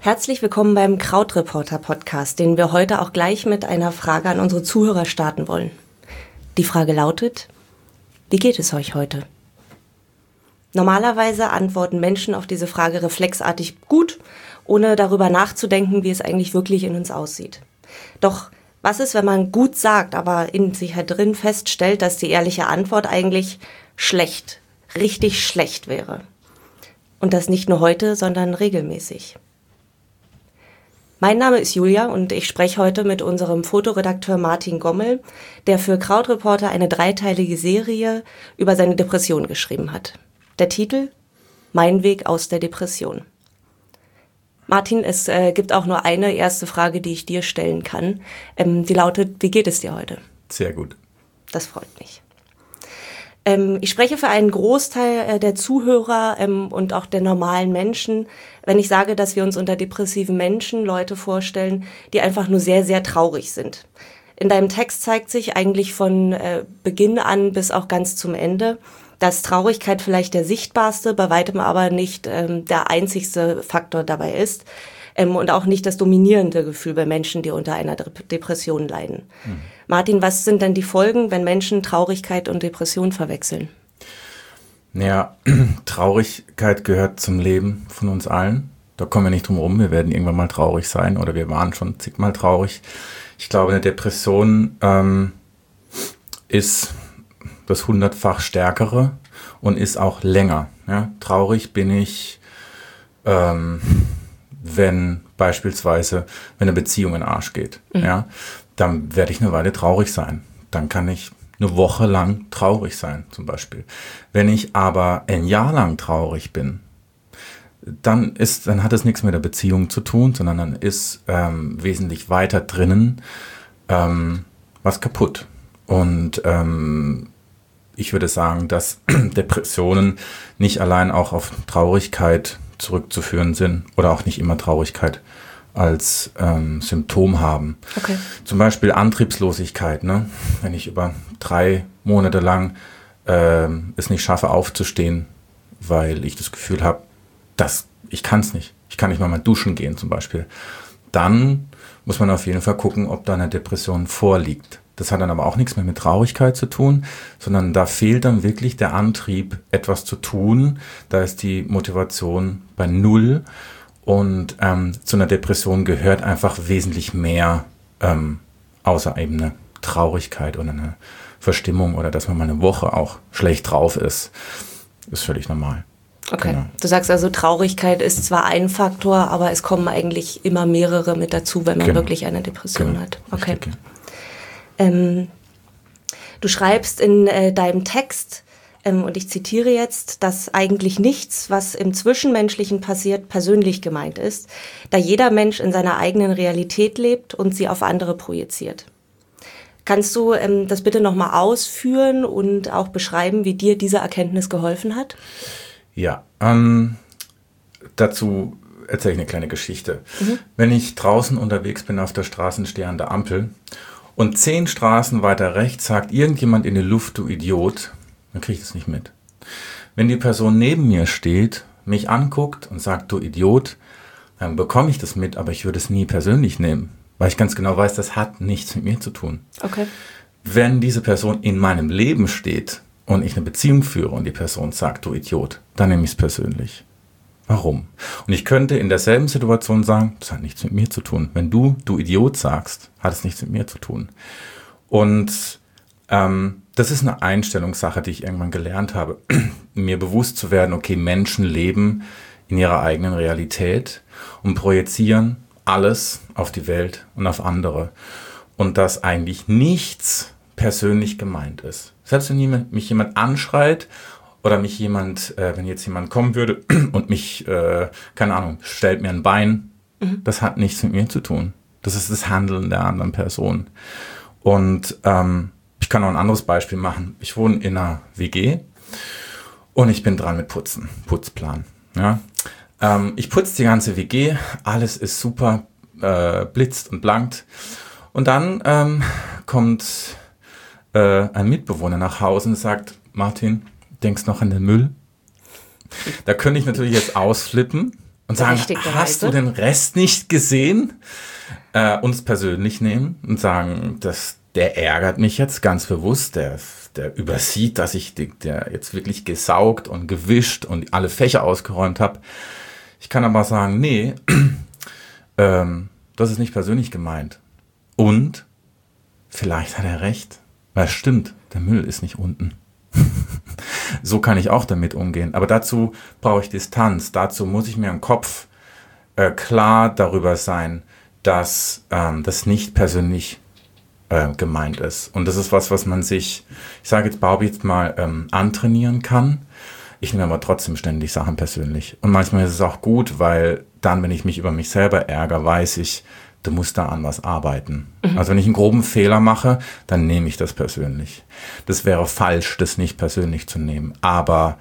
Herzlich willkommen beim Krautreporter-Podcast, den wir heute auch gleich mit einer Frage an unsere Zuhörer starten wollen. Die Frage lautet: Wie geht es euch heute? Normalerweise antworten Menschen auf diese Frage reflexartig gut, ohne darüber nachzudenken, wie es eigentlich wirklich in uns aussieht. Doch was ist, wenn man gut sagt, aber in sich halt drin feststellt, dass die ehrliche Antwort eigentlich schlecht, richtig schlecht wäre? Und das nicht nur heute, sondern regelmäßig. Mein Name ist Julia und ich spreche heute mit unserem Fotoredakteur Martin Gommel, der für Krautreporter eine 3-teilige Serie über seine Depression geschrieben hat. Der Titel: Mein Weg aus der Depression. Martin, es gibt auch nur eine erste Frage, die ich dir stellen kann. Die lautet: Wie geht es dir heute? Sehr gut. Das freut mich. Ich spreche für einen Großteil der Zuhörer und auch der normalen Menschen, wenn ich sage, dass wir uns unter depressiven Menschen Leute vorstellen, die einfach nur sehr, sehr traurig sind. In deinem Text zeigt sich eigentlich von Beginn an bis auch ganz zum Ende, dass Traurigkeit vielleicht der sichtbarste, bei weitem aber nicht der einzigste Faktor dabei ist und auch nicht das dominierende Gefühl bei Menschen, die unter einer Depression leiden. Martin, was sind denn die Folgen, wenn Menschen Traurigkeit und Depression verwechseln? Naja, Traurigkeit gehört zum Leben von uns allen. Da kommen wir nicht drum rum. Wir werden irgendwann mal traurig sein oder wir waren schon zigmal traurig. Ich glaube, eine Depression ist das 100-fach Stärkere und ist auch länger. Ja? Traurig bin ich, wenn beispielsweise eine Beziehung in den Arsch geht. Ja? Dann werde ich eine Weile traurig sein. Dann kann ich eine Woche lang traurig sein, zum Beispiel. Wenn ich aber ein Jahr lang traurig bin, dann hat es nichts mit der Beziehung zu tun, sondern dann ist wesentlich weiter drinnen was kaputt. Und ich würde sagen, dass Depressionen nicht allein auch auf Traurigkeit zurückzuführen sind oder auch nicht immer Traurigkeit als Symptom haben. Okay. Zum Beispiel Antriebslosigkeit, ne? Wenn ich über 3 Monate lang es nicht schaffe aufzustehen, weil ich das Gefühl habe, ich kann es nicht. Ich kann nicht mal duschen gehen zum Beispiel. Dann muss man auf jeden Fall gucken, ob da eine Depression vorliegt. Das hat dann aber auch nichts mehr mit Traurigkeit zu tun, sondern da fehlt dann wirklich der Antrieb, etwas zu tun. Da ist die Motivation bei 0. Und zu einer Depression gehört einfach wesentlich mehr, außer eben eine Traurigkeit oder eine Verstimmung oder dass man mal eine Woche auch schlecht drauf ist. Ist völlig normal. Okay, Genau. Du sagst also, Traurigkeit ist zwar ein Faktor, aber es kommen eigentlich immer mehrere mit dazu, wenn man wirklich eine Depression hat. Okay. Richtig, Du schreibst in deinem Text, und ich zitiere jetzt, dass eigentlich nichts, was im Zwischenmenschlichen passiert, persönlich gemeint ist, da jeder Mensch in seiner eigenen Realität lebt und sie auf andere projiziert. Kannst du das bitte nochmal ausführen und auch beschreiben, wie dir diese Erkenntnis geholfen hat? Ja, dazu erzähle ich eine kleine Geschichte. Wenn ich draußen unterwegs bin auf der Straße, stehe an der Ampel und 10 Straßen weiter rechts sagt irgendjemand in die Luft, du Idiot, dann kriege ich das nicht mit. Wenn die Person neben mir steht, mich anguckt und sagt, du Idiot, dann bekomme ich das mit, aber ich würde es nie persönlich nehmen, weil ich ganz genau weiß, das hat nichts mit mir zu tun. Okay. Wenn diese Person in meinem Leben steht und ich eine Beziehung führe und die Person sagt, du Idiot, dann nehme ich es persönlich. Warum? Und ich könnte in derselben Situation sagen, das hat nichts mit mir zu tun. Wenn du Idiot sagst, hat es nichts mit mir zu tun. Und das ist eine Einstellungssache, die ich irgendwann gelernt habe, mir bewusst zu werden, okay, Menschen leben in ihrer eigenen Realität und projizieren alles auf die Welt und auf andere. Und dass eigentlich nichts persönlich gemeint ist. Selbst wenn mich jemand anschreit oder mich wenn jetzt jemand kommen würde und mich, keine Ahnung, stellt mir ein Bein, das hat nichts mit mir zu tun. Das ist das Handeln der anderen Person. Und ich kann auch ein anderes Beispiel machen. Ich wohne in einer WG und ich bin dran mit Putzplan. Ja? Ich putze die ganze WG, alles ist super, blitzt und blankt. Und dann kommt ein Mitbewohner nach Hause und sagt, Martin, denkst noch an den Müll? Da könnte ich natürlich jetzt ausflippen und sagen, hast du den Rest nicht gesehen? Uns persönlich nehmen und sagen, der ärgert mich jetzt ganz bewusst, der übersieht, dass ich der jetzt wirklich gesaugt und gewischt und alle Fächer ausgeräumt habe. Ich kann aber sagen, nee, das ist nicht persönlich gemeint. Und vielleicht hat er recht, weil es stimmt, der Müll ist nicht unten. So kann ich auch damit umgehen. Aber dazu brauche ich Distanz. Dazu muss ich mir im Kopf klar darüber sein, dass das nicht persönlich gemeint ist. Und das ist was man sich, ich sage jetzt, behaupte jetzt mal, antrainieren kann. Ich nehme aber trotzdem ständig Sachen persönlich. Und manchmal ist es auch gut, weil dann, wenn ich mich über mich selber ärgere, weiß ich, du musst da an was arbeiten. Also wenn ich einen groben Fehler mache, dann nehme ich das persönlich. Das wäre falsch, das nicht persönlich zu nehmen. Aber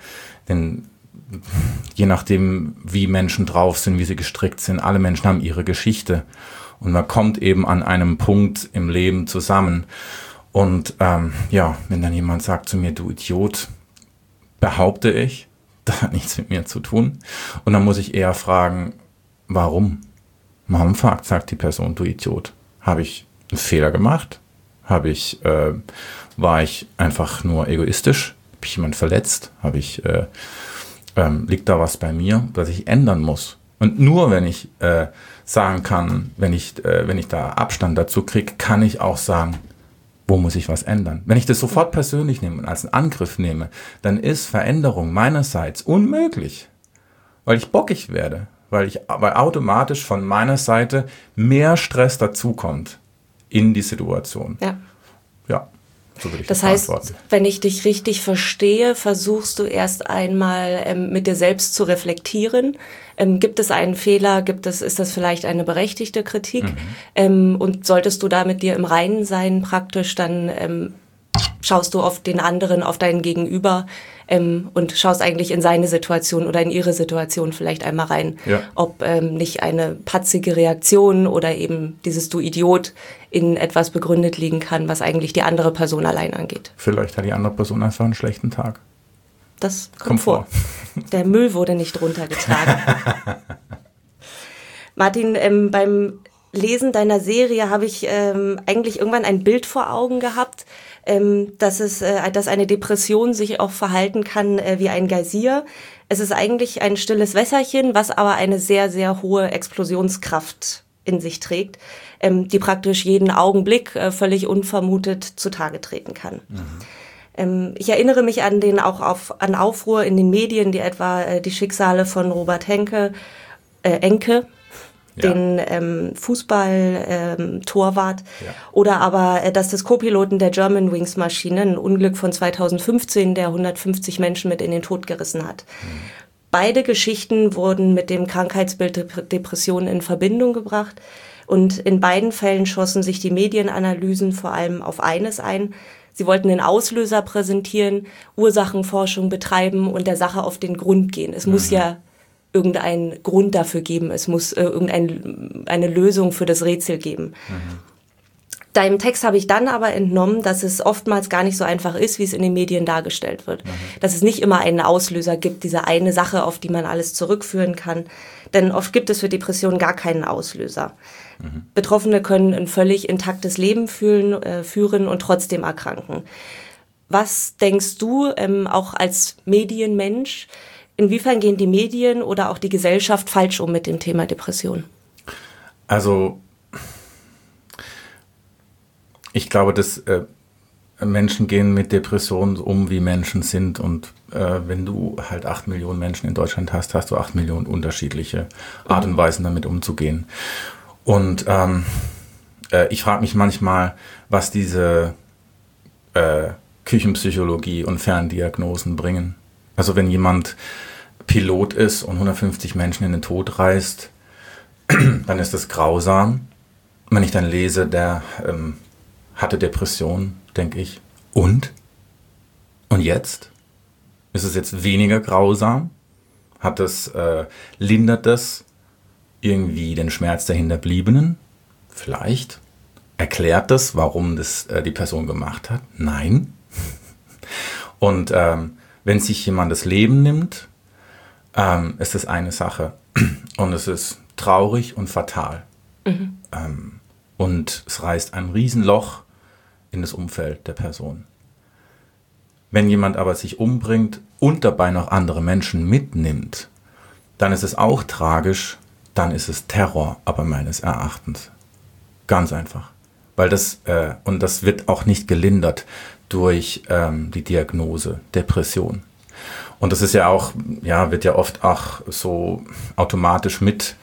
je nachdem, wie Menschen drauf sind, wie sie gestrickt sind, alle Menschen haben ihre Geschichte. Und man kommt eben an einem Punkt im Leben zusammen. Und wenn dann jemand sagt zu mir, du Idiot, behaupte ich, das hat nichts mit mir zu tun. Und dann muss ich eher fragen, warum? Warum sagt die Person, du Idiot? Habe ich einen Fehler gemacht? War ich einfach nur egoistisch? Habe ich jemanden verletzt? Liegt da was bei mir, das ich ändern muss? Und nur wenn ich sagen kann, wenn ich da Abstand dazu kriege, kann ich auch sagen, wo muss ich was ändern? Wenn ich das sofort persönlich nehme und als einen Angriff nehme, dann ist Veränderung meinerseits unmöglich, weil ich bockig werde, weil automatisch von meiner Seite mehr Stress dazukommt in die Situation. Ja, so würde ich das beantworten. Das heißt, wenn ich dich richtig verstehe, versuchst du erst einmal mit dir selbst zu reflektieren. Gibt es einen Fehler? Ist das vielleicht eine berechtigte Kritik? Und solltest du da mit dir im Reinen sein, praktisch, dann schaust du auf den anderen, auf deinen Gegenüber und schaust eigentlich in seine Situation oder in ihre Situation vielleicht einmal rein, ob nicht eine patzige Reaktion oder eben dieses Du Idiot in etwas begründet liegen kann, was eigentlich die andere Person allein angeht. Vielleicht hat die andere Person einfach einen schlechten Tag. Das kommt vor. Der Müll wurde nicht runtergetragen. Martin, beim Lesen deiner Serie habe ich eigentlich irgendwann ein Bild vor Augen gehabt, dass eine Depression sich auch verhalten kann wie ein Geysir. Es ist eigentlich ein stilles Wässerchen, was aber eine sehr, sehr hohe Explosionskraft in sich trägt, die praktisch jeden Augenblick völlig unvermutet zutage treten kann. Ich erinnere mich an an Aufruhr in den Medien, die etwa die Schicksale von Robert Enke, den Fußball-Torwart, oder aber das des Co-Piloten der Germanwings-Maschine, ein Unglück von 2015, der 150 Menschen mit in den Tod gerissen hat. Beide Geschichten wurden mit dem Krankheitsbild Depression in Verbindung gebracht. Und in beiden Fällen schossen sich die Medienanalysen vor allem auf eines ein. Sie wollten den Auslöser präsentieren, Ursachenforschung betreiben und der Sache auf den Grund gehen. Es muss ja irgendeinen Grund dafür geben. Es muss eine Lösung für das Rätsel geben. Deinem Text habe ich dann aber entnommen, dass es oftmals gar nicht so einfach ist, wie es in den Medien dargestellt wird. Dass es nicht immer einen Auslöser gibt, diese eine Sache, auf die man alles zurückführen kann. Denn oft gibt es für Depressionen gar keinen Auslöser. Betroffene können ein völlig intaktes Leben führen und trotzdem erkranken. Was denkst du, auch als Medienmensch, inwiefern gehen die Medien oder auch die Gesellschaft falsch um mit dem Thema Depression? Also ich glaube, dass Menschen gehen mit Depressionen um, wie Menschen sind. Und wenn du halt 8 Millionen Menschen in Deutschland hast, hast du 8 Millionen unterschiedliche Art und Weisen, damit umzugehen. Und ich frage mich manchmal, was diese Küchenpsychologie und Ferndiagnosen bringen. Also wenn jemand Pilot ist und 150 Menschen in den Tod reißt, dann ist das grausam. Wenn ich dann lese, der hatte Depression, denke ich, und jetzt? Ist es jetzt weniger grausam? Lindert das irgendwie den Schmerz der Hinterbliebenen? Vielleicht. Erklärt das, warum das die Person gemacht hat? Nein. Und wenn sich jemand das Leben nimmt, ist das eine Sache. Und es ist traurig und fatal. Und es reißt ein Riesenloch in das Umfeld der Person. Wenn jemand aber sich umbringt und dabei noch andere Menschen mitnimmt, dann ist es auch tragisch, dann ist es Terror, aber meines Erachtens. Ganz einfach. Weil das wird auch nicht gelindert durch die Diagnose Depression. Und das ist ja auch, wird ja oft auch so automatisch mit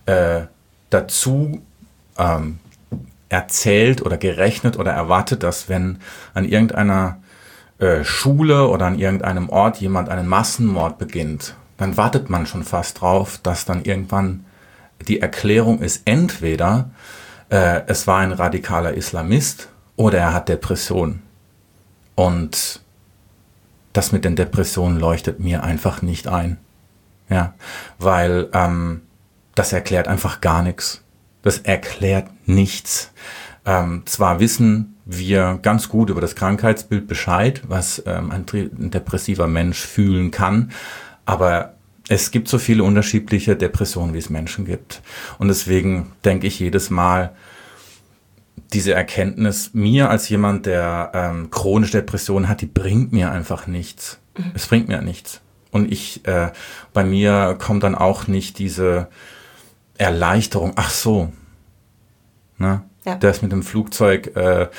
dazu erzählt oder gerechnet oder erwartet, dass wenn an irgendeiner Schule oder an irgendeinem Ort jemand einen Massenmord beginnt, dann wartet man schon fast drauf, dass dann irgendwann die Erklärung ist, entweder es war ein radikaler Islamist oder er hat Depressionen. Und das mit den Depressionen leuchtet mir einfach nicht ein. Ja, weil das erklärt einfach gar nichts. Das erklärt nichts. Zwar wissen wir ganz gut über das Krankheitsbild Bescheid, was ein depressiver Mensch fühlen kann, aber es gibt so viele unterschiedliche Depressionen, wie es Menschen gibt. Und deswegen denke ich jedes Mal, diese Erkenntnis mir als jemand, der chronische Depressionen hat, die bringt mir einfach nichts. Es bringt mir nichts. Und bei mir kommt dann auch nicht diese Erleichterung. Ach so, ne? Ja. Der ist mit dem Flugzeug,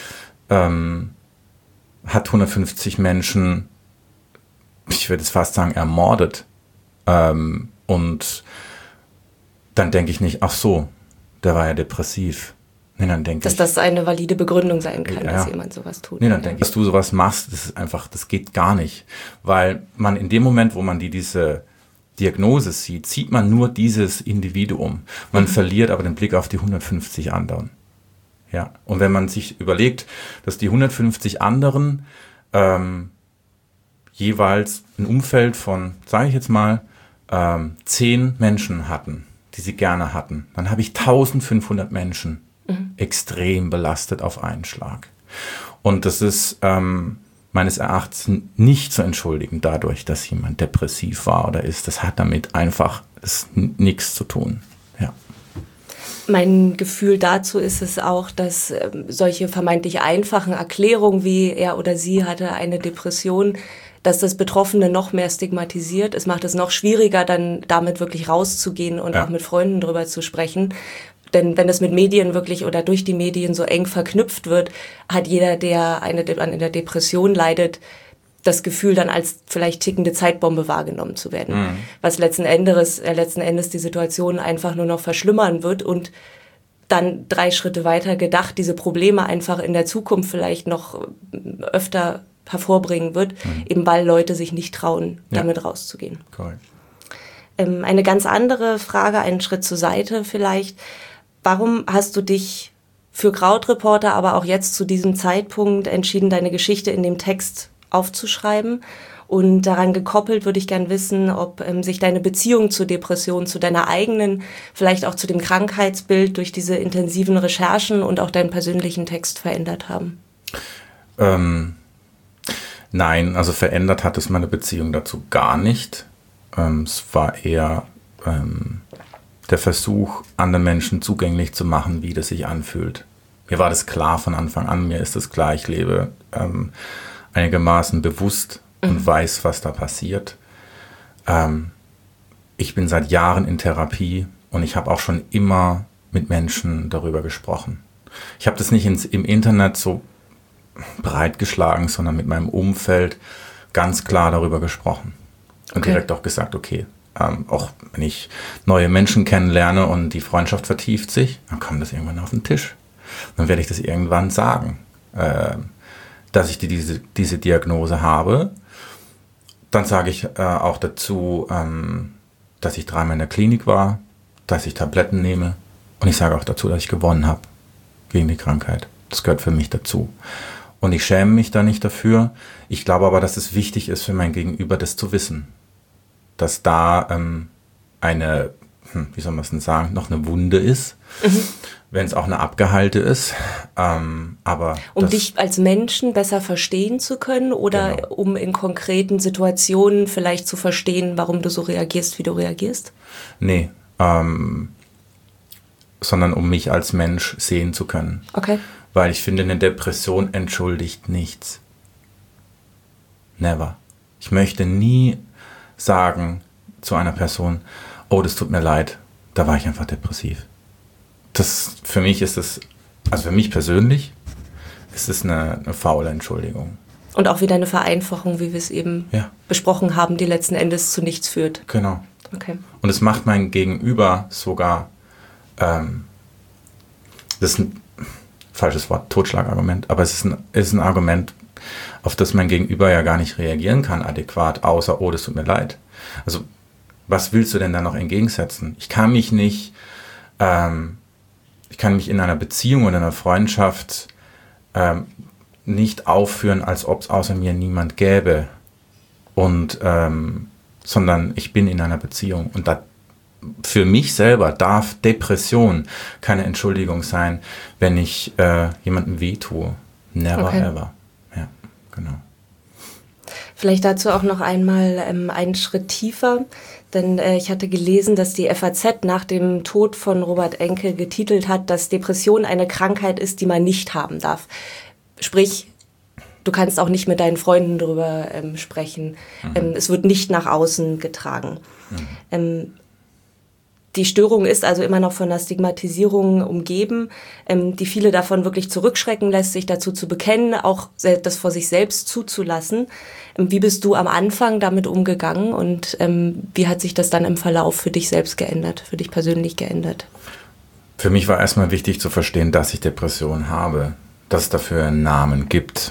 hat 150 Menschen, ich würde es fast sagen, ermordet. Und dann denke ich nicht, ach so, der war ja depressiv. Nee, dann denke dass das eine valide Begründung sein kann, dass jemand sowas tut. Nee, dann denke ich, dass du sowas machst, das ist einfach, das geht gar nicht. Weil man in dem Moment, wo man diese Diagnose sieht man nur dieses Individuum. Man verliert aber den Blick auf die 150 anderen. Ja. Und wenn man sich überlegt, dass die 150 anderen jeweils ein Umfeld von, sage ich jetzt mal, 10 Menschen hatten, die sie gerne hatten, dann habe ich 1500 Menschen extrem belastet auf einen Schlag. Und das ist meines Erachtens nicht zu entschuldigen dadurch, dass jemand depressiv war oder ist. Das hat damit einfach nichts zu tun. Ja. Mein Gefühl dazu ist es auch, dass solche vermeintlich einfachen Erklärungen wie er oder sie hatte eine Depression, dass das Betroffene noch mehr stigmatisiert. Es macht es noch schwieriger, dann damit wirklich rauszugehen und auch mit Freunden drüber zu sprechen. Denn wenn das mit Medien wirklich oder durch die Medien so eng verknüpft wird, hat jeder, der an einer Depression leidet, das Gefühl, dann als vielleicht tickende Zeitbombe wahrgenommen zu werden. Was letzten Endes die Situation einfach nur noch verschlimmern wird und dann 3 Schritte weiter gedacht, diese Probleme einfach in der Zukunft vielleicht noch öfter hervorbringen wird, eben weil Leute sich nicht trauen, damit rauszugehen. Cool. Eine ganz andere Frage, einen Schritt zur Seite vielleicht. Warum hast du dich für Krautreporter, aber auch jetzt zu diesem Zeitpunkt entschieden, deine Geschichte in dem Text aufzuschreiben? Und daran gekoppelt würde ich gern wissen, ob sich deine Beziehung zur Depression, zu deiner eigenen, vielleicht auch zu dem Krankheitsbild durch diese intensiven Recherchen und auch deinen persönlichen Text verändert haben. Nein, also verändert hat es meine Beziehung dazu gar nicht. Es war eher der Versuch, anderen Menschen zugänglich zu machen, wie das sich anfühlt. Mir war das klar von Anfang an, mir ist das klar, ich lebe einigermaßen bewusst und weiß, was da passiert. Ich bin seit Jahren in Therapie und ich habe auch schon immer mit Menschen darüber gesprochen. Ich habe das nicht im Internet so breitgeschlagen, sondern mit meinem Umfeld ganz klar darüber gesprochen. Und direkt auch gesagt, okay, auch wenn ich neue Menschen kennenlerne und die Freundschaft vertieft sich, dann kommt das irgendwann auf den Tisch. Dann werde ich das irgendwann sagen, dass ich diese Diagnose habe. Dann sage ich auch dazu, dass ich 3-mal in der Klinik war, dass ich Tabletten nehme und ich sage auch dazu, dass ich gewonnen habe gegen die Krankheit. Das gehört für mich dazu. Und ich schäme mich da nicht dafür. Ich glaube aber, dass es wichtig ist für mein Gegenüber, das zu wissen. Dass da eine wie soll man es denn sagen, noch eine Wunde ist, wenn es auch eine abgeheilte ist. Aber um dich als Menschen besser verstehen zu können oder um in konkreten Situationen vielleicht zu verstehen, warum du so reagierst, wie du reagierst? Nee, sondern um mich als Mensch sehen zu können. Okay. Weil ich finde, eine Depression entschuldigt nichts. Never. Ich möchte nie sagen zu einer Person, oh, das tut mir leid, da war ich einfach depressiv. Für mich ist es, also für mich persönlich, ist es eine faule Entschuldigung. Und auch wieder eine Vereinfachung, wie wir es eben besprochen haben, die letzten Endes zu nichts führt. Genau. Okay. Und es macht mein Gegenüber sogar, das ist ein falsches Wort, Totschlagargument, aber es ist ein Argument, auf das mein Gegenüber ja gar nicht reagieren kann adäquat, außer, oh, das tut mir leid. Also, was willst du denn da noch entgegensetzen? Ich kann mich in einer Beziehung oder einer Freundschaft nicht aufführen, als ob es außer mir niemand gäbe. Sondern ich bin in einer Beziehung. Und für mich selber darf Depression keine Entschuldigung sein, wenn ich jemandem wehtue. Never ever. Ja, genau. Vielleicht dazu auch noch einmal einen Schritt tiefer, denn ich hatte gelesen, dass die FAZ nach dem Tod von Robert Enke getitelt hat, dass Depression eine Krankheit ist, die man nicht haben darf. Sprich, du kannst auch nicht mit deinen Freunden darüber sprechen. Es wird nicht nach außen getragen. Die Störung ist also immer noch von der Stigmatisierung umgeben, die viele davon wirklich zurückschrecken lässt, sich dazu zu bekennen, auch das vor sich selbst zuzulassen. Wie bist du am Anfang damit umgegangen und wie hat sich das dann im Verlauf für dich selbst geändert, für dich persönlich geändert? Für mich war erstmal wichtig zu verstehen, dass ich Depressionen habe, dass es dafür einen Namen gibt.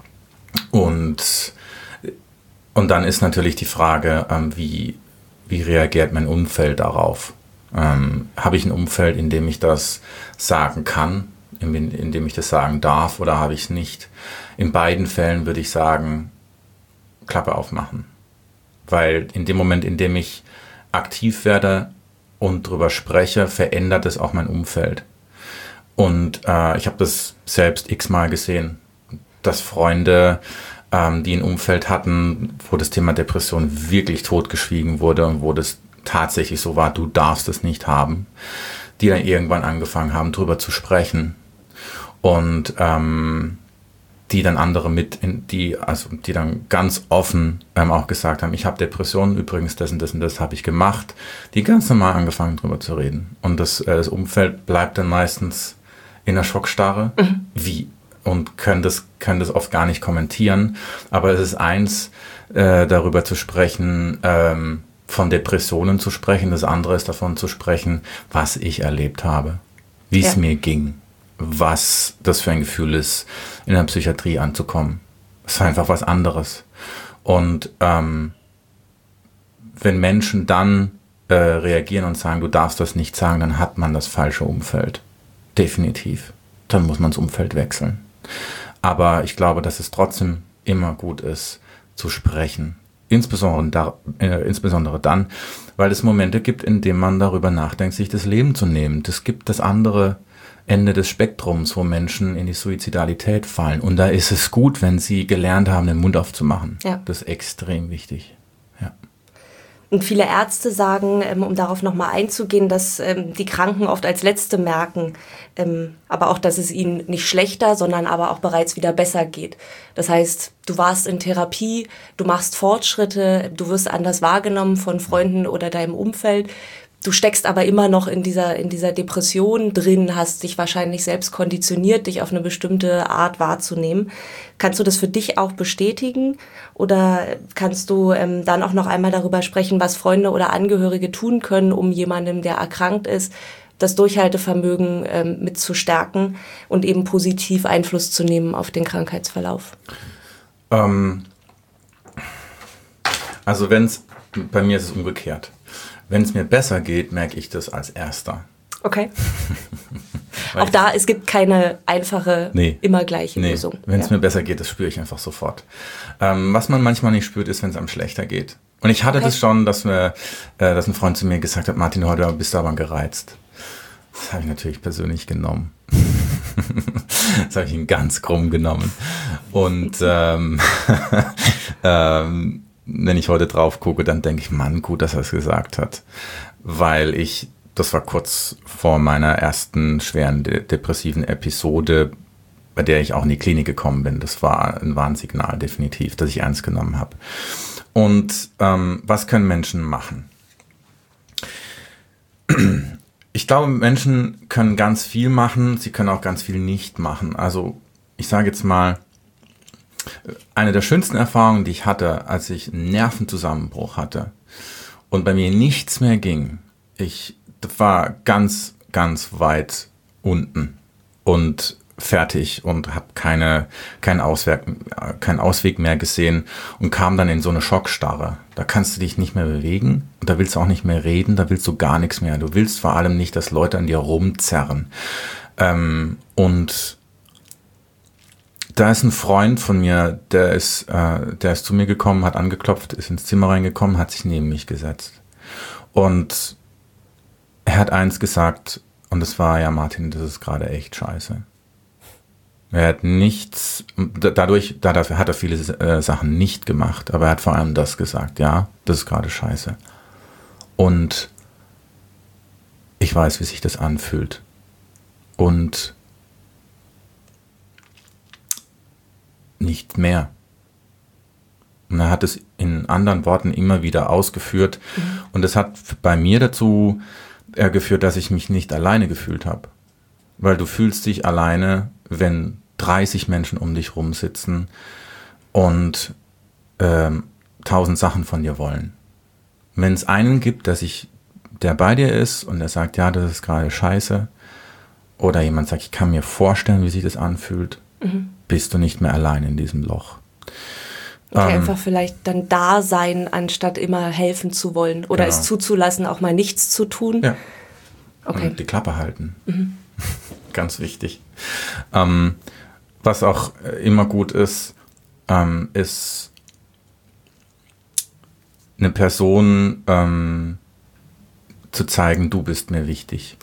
Und dann ist natürlich die Frage, wie reagiert mein Umfeld darauf? Habe ich ein Umfeld, in dem ich das sagen kann, in dem ich das sagen darf, oder habe ich es nicht? In beiden Fällen würde ich sagen, Klappe aufmachen. Weil in dem Moment, in dem ich aktiv werde und drüber spreche, verändert es auch mein Umfeld. Und ich habe das selbst x-mal gesehen, dass Freunde, die ein Umfeld hatten, wo das Thema Depression wirklich totgeschwiegen wurde und wo das tatsächlich so war, du darfst es nicht haben, die dann irgendwann angefangen haben, drüber zu sprechen und die dann andere die dann ganz offen auch gesagt haben, ich habe Depressionen, übrigens das und das und das habe ich gemacht, die ganz normal angefangen drüber zu reden. Und das Umfeld bleibt dann meistens in der Schockstarre, und können das oft gar nicht kommentieren. Aber es ist eins, darüber zu sprechen, von Depressionen zu sprechen. Das andere ist davon zu sprechen, was ich erlebt habe, wie es mir ging, was das für ein Gefühl ist, in der Psychiatrie anzukommen. Es ist einfach was anderes. Und wenn Menschen dann reagieren und sagen, du darfst das nicht sagen, dann hat man das falsche Umfeld. Definitiv. Dann muss man das Umfeld wechseln. Aber ich glaube, dass es trotzdem immer gut ist, zu sprechen. Insbesondere dann, weil es Momente gibt, in denen man darüber nachdenkt, sich das Leben zu nehmen. Es gibt das andere Ende des Spektrums, wo Menschen in die Suizidalität fallen. Und da ist es gut, wenn sie gelernt haben, den Mund aufzumachen. Ja. Das ist extrem wichtig. Ja. Und viele Ärzte sagen, um darauf nochmal einzugehen, dass die Kranken oft als Letzte merken, aber auch, dass es ihnen nicht schlechter, sondern aber auch bereits wieder besser geht. Das heißt, du warst in Therapie, du machst Fortschritte, du wirst anders wahrgenommen von Freunden oder deinem Umfeld. Du steckst aber immer noch in dieser Depression drin, hast dich wahrscheinlich selbst konditioniert, dich auf eine bestimmte Art wahrzunehmen. Kannst du das für dich auch bestätigen? Oder kannst du dann auch noch einmal darüber sprechen, was Freunde oder Angehörige tun können, um jemandem, der erkrankt ist, das Durchhaltevermögen mit zu stärken und eben positiv Einfluss zu nehmen auf den Krankheitsverlauf? Also bei mir ist es umgekehrt. Wenn es mir besser geht, merke ich das als Erster. Okay. Auch da, es gibt keine einfache, immer gleiche Lösung. Wenn es mir besser geht, das spüre ich einfach sofort. Was man manchmal nicht spürt, ist, wenn es einem schlechter geht. Und ich hatte das schon, dass ein Freund zu mir gesagt hat, Martin, heute bist du aber gereizt. Das habe ich natürlich persönlich genommen. Das habe ich ihn ganz krumm genommen. Und wenn ich heute drauf gucke, dann denke ich, Mann, gut, dass er es gesagt hat. Weil das war kurz vor meiner ersten schweren depressiven Episode, bei der ich auch in die Klinik gekommen bin. Das war ein Warnsignal definitiv, das ich ernst genommen habe. Und was können Menschen machen? Ich glaube, Menschen können ganz viel machen, sie können auch ganz viel nicht machen. Also ich sage jetzt mal, eine der schönsten Erfahrungen, die ich hatte, als ich einen Nervenzusammenbruch hatte und bei mir nichts mehr ging, ich war ganz, ganz weit unten und fertig und habe keinen Ausweg mehr gesehen und kam dann in so eine Schockstarre. Da kannst du dich nicht mehr bewegen und da willst du auch nicht mehr reden, da willst du gar nichts mehr. Du willst vor allem nicht, dass Leute an dir rumzerren. Und da ist ein Freund von mir, der ist zu mir gekommen, hat angeklopft, ist ins Zimmer reingekommen, hat sich neben mich gesetzt. Und er hat eins gesagt, und das war, ja Martin, das ist gerade echt scheiße. Er hat nichts, dafür hat er viele Sachen nicht gemacht, aber er hat vor allem das gesagt, ja, das ist gerade scheiße. Und ich weiß, wie sich das anfühlt. Und nicht mehr. Und er hat es in anderen Worten immer wieder ausgeführt. Und das hat bei mir dazu geführt, dass ich mich nicht alleine gefühlt habe. Weil du fühlst dich alleine, wenn 30 Menschen um dich rum sitzen und 1000 Sachen von dir wollen. Wenn es einen gibt, der bei dir ist und der sagt, ja, das ist gerade scheiße, oder jemand sagt, ich kann mir vorstellen, wie sich das anfühlt, bist du nicht mehr allein in diesem Loch. Okay, einfach vielleicht dann da sein, anstatt immer helfen zu wollen oder es zuzulassen, auch mal nichts zu tun. Ja. Okay. Und die Klappe halten. Ganz wichtig. Was auch immer gut ist, ist eine Person zu zeigen, du bist mir wichtig.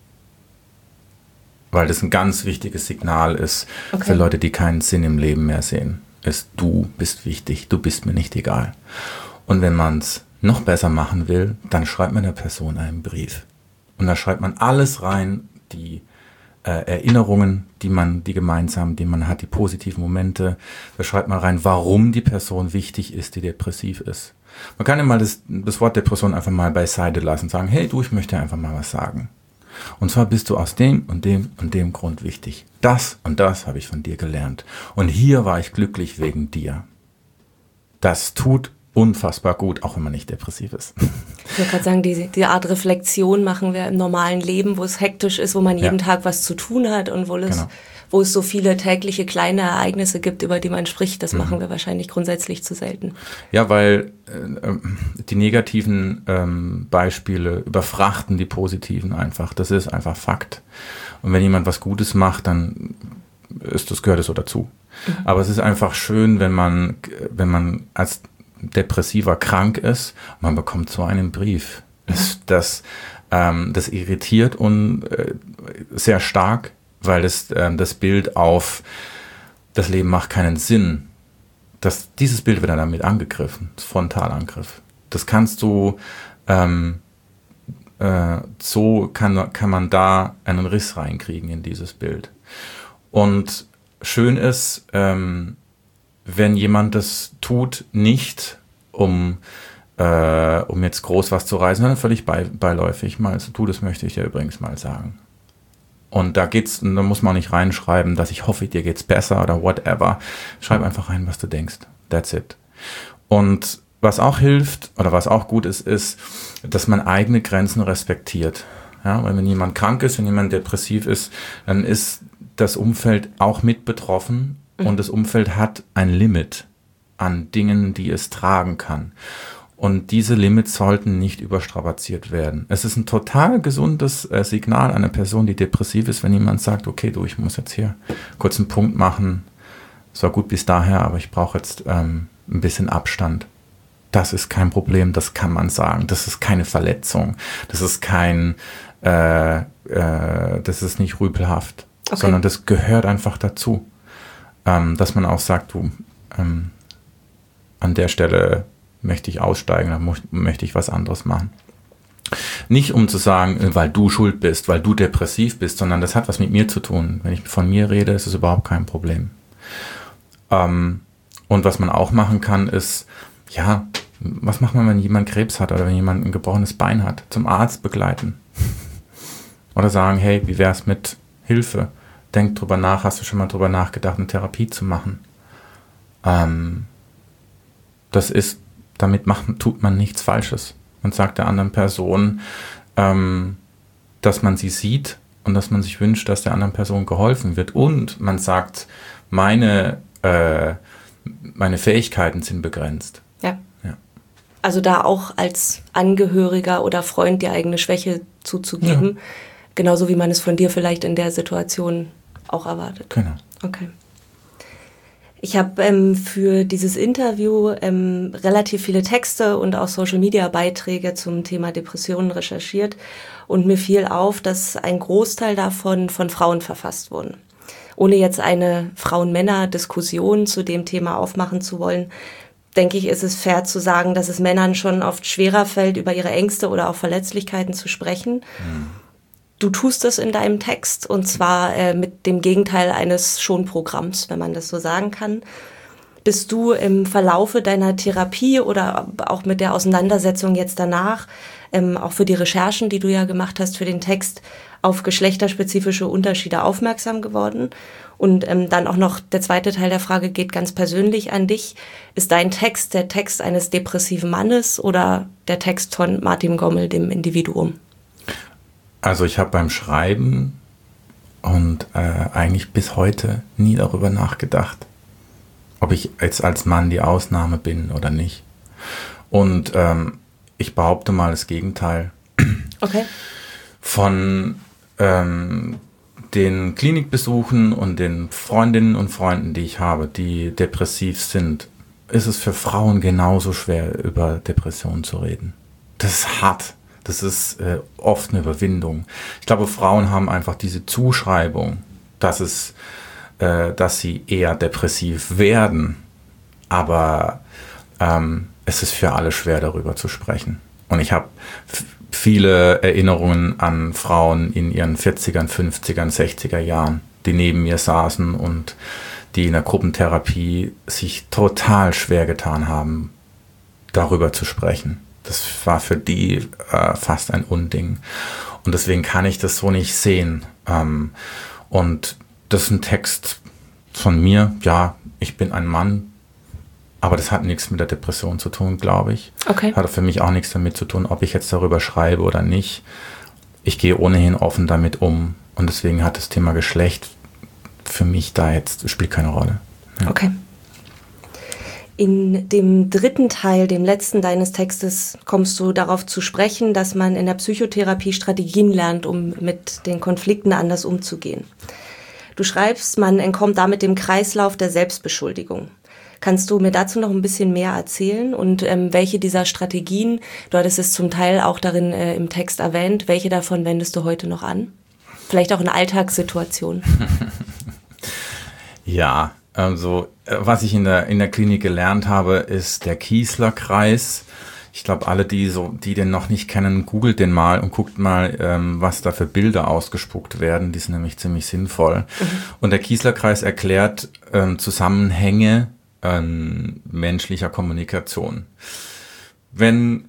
Weil das ein ganz wichtiges Signal ist für Leute, die keinen Sinn im Leben mehr sehen. Ist, du bist wichtig, du bist mir nicht egal. Und wenn man es noch besser machen will, dann schreibt man der Person einen Brief. Und da schreibt man alles rein, die Erinnerungen, die man hat, die positiven Momente. Da schreibt man rein, warum die Person wichtig ist, die depressiv ist. Man kann ja mal das Wort Depression einfach mal beiseite lassen und sagen, hey du, ich möchte einfach mal was sagen. Und zwar bist du aus dem und dem und dem Grund wichtig. Das und das habe ich von dir gelernt. Und hier war ich glücklich wegen dir. Das tut unfassbar gut, auch wenn man nicht depressiv ist. Ich würde gerade sagen, diese Art Reflexion machen wir im normalen Leben, wo es hektisch ist, wo man jeden Tag was zu tun hat und wo es so viele tägliche kleine Ereignisse gibt, über die man spricht. Das machen wir wahrscheinlich grundsätzlich zu selten. Ja, weil die negativen Beispiele überfrachten die positiven einfach. Das ist einfach Fakt. Und wenn jemand was Gutes macht, dann gehört es so dazu. Aber es ist einfach schön, wenn man als Depressiver krank ist, man bekommt so einen Brief. Das irritiert und sehr stark, weil das Bild auf das Leben macht keinen Sinn. Dieses Bild wird dann damit angegriffen, das Frontalangriff. Das kannst du, so kann man da einen Riss reinkriegen in dieses Bild. Und schön ist, wenn jemand das tut, nicht um jetzt groß was zu reißen, sondern völlig beiläufig. Mal, du, das möchte ich dir übrigens mal sagen. Und da muss man nicht reinschreiben, dass ich hoffe, dir geht's besser oder whatever. Schreib einfach rein, was du denkst. That's it. Und was auch hilft oder was auch gut ist, dass man eigene Grenzen respektiert. Ja, weil wenn jemand krank ist, wenn jemand depressiv ist, dann ist das Umfeld auch mit betroffen. Und das Umfeld hat ein Limit an Dingen, die es tragen kann. Und diese Limits sollten nicht überstrapaziert werden. Es ist ein total gesundes Signal an eine Person, die depressiv ist, wenn jemand sagt, okay, du, ich muss jetzt hier kurz einen Punkt machen. Es war gut bis daher, aber ich brauche jetzt ein bisschen Abstand. Das ist kein Problem, das kann man sagen. Das ist keine Verletzung. Das ist das ist nicht rüpelhaft, sondern das gehört einfach dazu. Dass man auch sagt, du, an der Stelle möchte ich aussteigen, dann möchte ich was anderes machen. Nicht um zu sagen, weil du schuld bist, weil du depressiv bist, sondern das hat was mit mir zu tun. Wenn ich von mir rede, ist es überhaupt kein Problem. Und was man auch machen kann, ist, ja, was macht man, wenn jemand Krebs hat oder wenn jemand ein gebrochenes Bein hat? Zum Arzt begleiten. Oder sagen, hey, wie wär's mit Hilfe? Denk drüber nach, hast du schon mal drüber nachgedacht, eine Therapie zu machen? Tut man nichts Falsches. Man sagt der anderen Person, dass man sie sieht und dass man sich wünscht, dass der anderen Person geholfen wird. Und man sagt, meine Fähigkeiten sind begrenzt. Ja. Also da auch als Angehöriger oder Freund die eigene Schwäche zuzugeben, genauso wie man es von dir vielleicht in der Situation auch erwartet. Genau. Okay. Ich habe für dieses Interview relativ viele Texte und auch Social-Media-Beiträge zum Thema Depressionen recherchiert und mir fiel auf, dass ein Großteil davon von Frauen verfasst wurden. Ohne jetzt eine Frauen-Männer-Diskussion zu dem Thema aufmachen zu wollen, denke ich, ist es fair zu sagen, dass es Männern schon oft schwerer fällt, über ihre Ängste oder auch Verletzlichkeiten zu sprechen. Du tust das in deinem Text und zwar mit dem Gegenteil eines Schonprogramms, wenn man das so sagen kann. Bist du im Verlaufe deiner Therapie oder auch mit der Auseinandersetzung jetzt danach, auch für die Recherchen, die du ja gemacht hast für den Text, auf geschlechterspezifische Unterschiede aufmerksam geworden? Und dann auch noch der zweite Teil der Frage geht ganz persönlich an dich. Ist dein Text der Text eines depressiven Mannes oder der Text von Martin Gommel, dem Individuum? Also ich habe beim Schreiben und eigentlich bis heute nie darüber nachgedacht, ob ich jetzt als Mann die Ausnahme bin oder nicht. Und ich behaupte mal das Gegenteil. Okay. Von den Klinikbesuchen und den Freundinnen und Freunden, die ich habe, die depressiv sind, ist es für Frauen genauso schwer, über Depressionen zu reden. Das ist hart. Das ist oft eine Überwindung. Ich glaube, Frauen haben einfach diese Zuschreibung, dass sie eher depressiv werden. Aber es ist für alle schwer, darüber zu sprechen. Und ich habe viele Erinnerungen an Frauen in ihren 40ern, 50ern, 60er Jahren, die neben mir saßen und die in der Gruppentherapie sich total schwer getan haben, darüber zu sprechen. Das war für die fast ein Unding. Und deswegen kann ich das so nicht sehen. Und das ist ein Text von mir. Ja, ich bin ein Mann. Aber das hat nichts mit der Depression zu tun, glaube ich. Okay. Hat für mich auch nichts damit zu tun, ob ich jetzt darüber schreibe oder nicht. Ich gehe ohnehin offen damit um. Und deswegen hat das Thema Geschlecht für mich spielt keine Rolle. Ja. Okay. In dem dritten Teil, dem letzten deines Textes, kommst du darauf zu sprechen, dass man in der Psychotherapie Strategien lernt, um mit den Konflikten anders umzugehen. Du schreibst, man entkommt damit dem Kreislauf der Selbstbeschuldigung. Kannst du mir dazu noch ein bisschen mehr erzählen und welche dieser Strategien, du hattest es zum Teil auch darin im Text erwähnt, welche davon wendest du heute noch an? Vielleicht auch in Alltagssituationen. Ja, also was ich in der Klinik gelernt habe, ist der Kiesler-Kreis. Ich glaube, alle, die den noch nicht kennen, googelt den mal und guckt mal, was da für Bilder ausgespuckt werden. Die sind nämlich ziemlich sinnvoll. Und der Kiesler-Kreis erklärt Zusammenhänge menschlicher Kommunikation. Da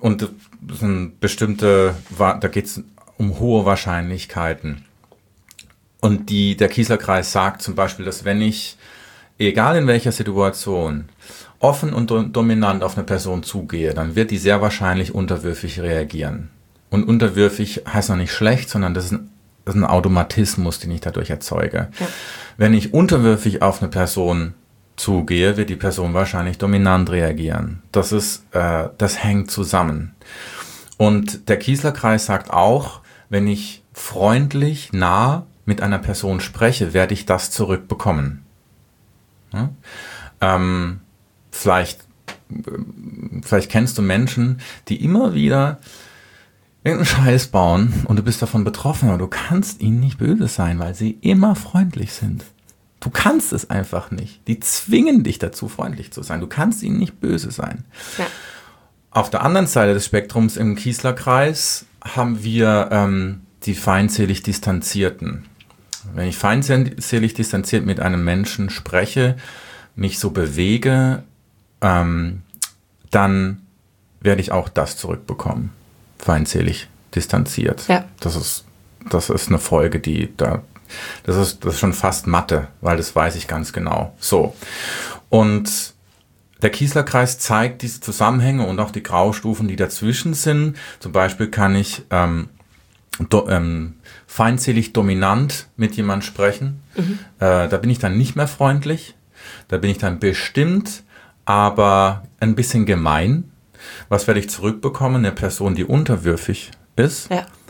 geht es um hohe Wahrscheinlichkeiten. Und der Kiesler-Kreis sagt zum Beispiel, dass wenn ich, egal in welcher Situation, offen und dominant auf eine Person zugehe, dann wird die sehr wahrscheinlich unterwürfig reagieren. Und unterwürfig heißt noch nicht schlecht, sondern das ist ein Automatismus, den ich dadurch erzeuge. Ja. Wenn ich unterwürfig auf eine Person zugehe, wird die Person wahrscheinlich dominant reagieren. Das hängt zusammen. Und der Kiesler-Kreis sagt auch, wenn ich freundlich, nah mit einer Person spreche, werde ich das zurückbekommen. Ja? Vielleicht kennst du Menschen, die immer wieder irgendeinen Scheiß bauen und du bist davon betroffen, aber du kannst ihnen nicht böse sein, weil sie immer freundlich sind. Du kannst es einfach nicht. Die zwingen dich dazu, freundlich zu sein. Du kannst ihnen nicht böse sein. Ja. Auf der anderen Seite des Spektrums im Kiesler-Kreis haben wir die feindselig Distanzierten. Wenn ich feindselig distanziert mit einem Menschen spreche, mich so bewege, dann werde ich auch das zurückbekommen. Feindselig distanziert. Ja. Das ist eine Folge, das ist schon fast Mathe, weil das weiß ich ganz genau. So. Und der Kiesler-Kreis zeigt diese Zusammenhänge und auch die Graustufen, die dazwischen sind. Zum Beispiel kann ich feindselig dominant mit jemandem sprechen. Da bin ich dann nicht mehr freundlich. Da bin ich dann bestimmt, aber ein bisschen gemein. Was werde ich zurückbekommen? Eine Person, die unterwürfig ist,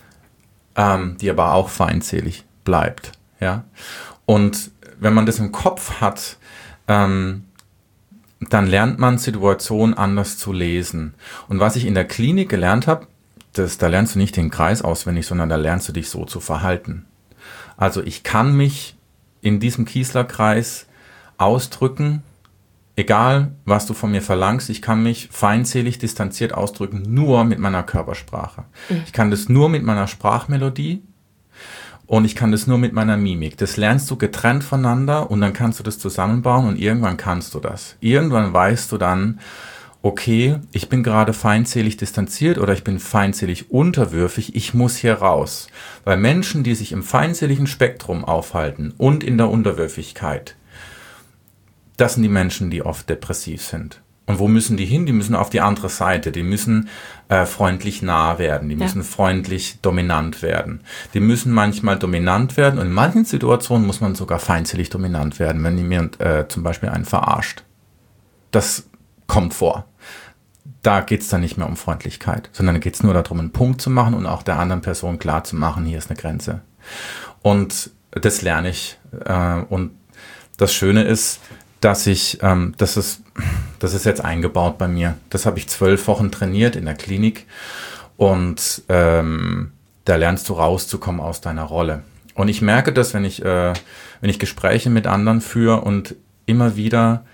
die aber auch feindselig bleibt. Ja? Und wenn man das im Kopf hat, dann lernt man Situationen anders zu lesen. Und was ich in der Klinik gelernt habe, da lernst du nicht den Kreis auswendig, sondern da lernst du dich so zu verhalten. Also ich kann mich in diesem Kiesler-Kreis ausdrücken, egal was du von mir verlangst, ich kann mich feindselig distanziert ausdrücken, nur mit meiner Körpersprache. Ich kann das nur mit meiner Sprachmelodie und ich kann das nur mit meiner Mimik. Das lernst du getrennt voneinander und dann kannst du das zusammenbauen und irgendwann kannst du das. Irgendwann weißt du dann, okay, ich bin gerade feindselig distanziert oder ich bin feindselig unterwürfig, ich muss hier raus. Weil Menschen, die sich im feindseligen Spektrum aufhalten und in der Unterwürfigkeit, das sind die Menschen, die oft depressiv sind. Und wo müssen die hin? Die müssen auf die andere Seite. Die müssen freundlich nah werden. Die müssen freundlich dominant werden. Die müssen manchmal dominant werden. Und in manchen Situationen muss man sogar feindselig dominant werden, wenn jemand zum Beispiel einen verarscht. Das kommt vor. Da geht es dann nicht mehr um Freundlichkeit, sondern da geht es nur darum, einen Punkt zu machen und auch der anderen Person klar zu machen, hier ist eine Grenze. Und das lerne ich. Und das Schöne ist, dass das ist jetzt eingebaut bei mir. Das habe ich 12 Wochen trainiert in der Klinik und da lernst du rauszukommen aus deiner Rolle. Und ich merke das, wenn ich Gespräche mit anderen führe und immer wieder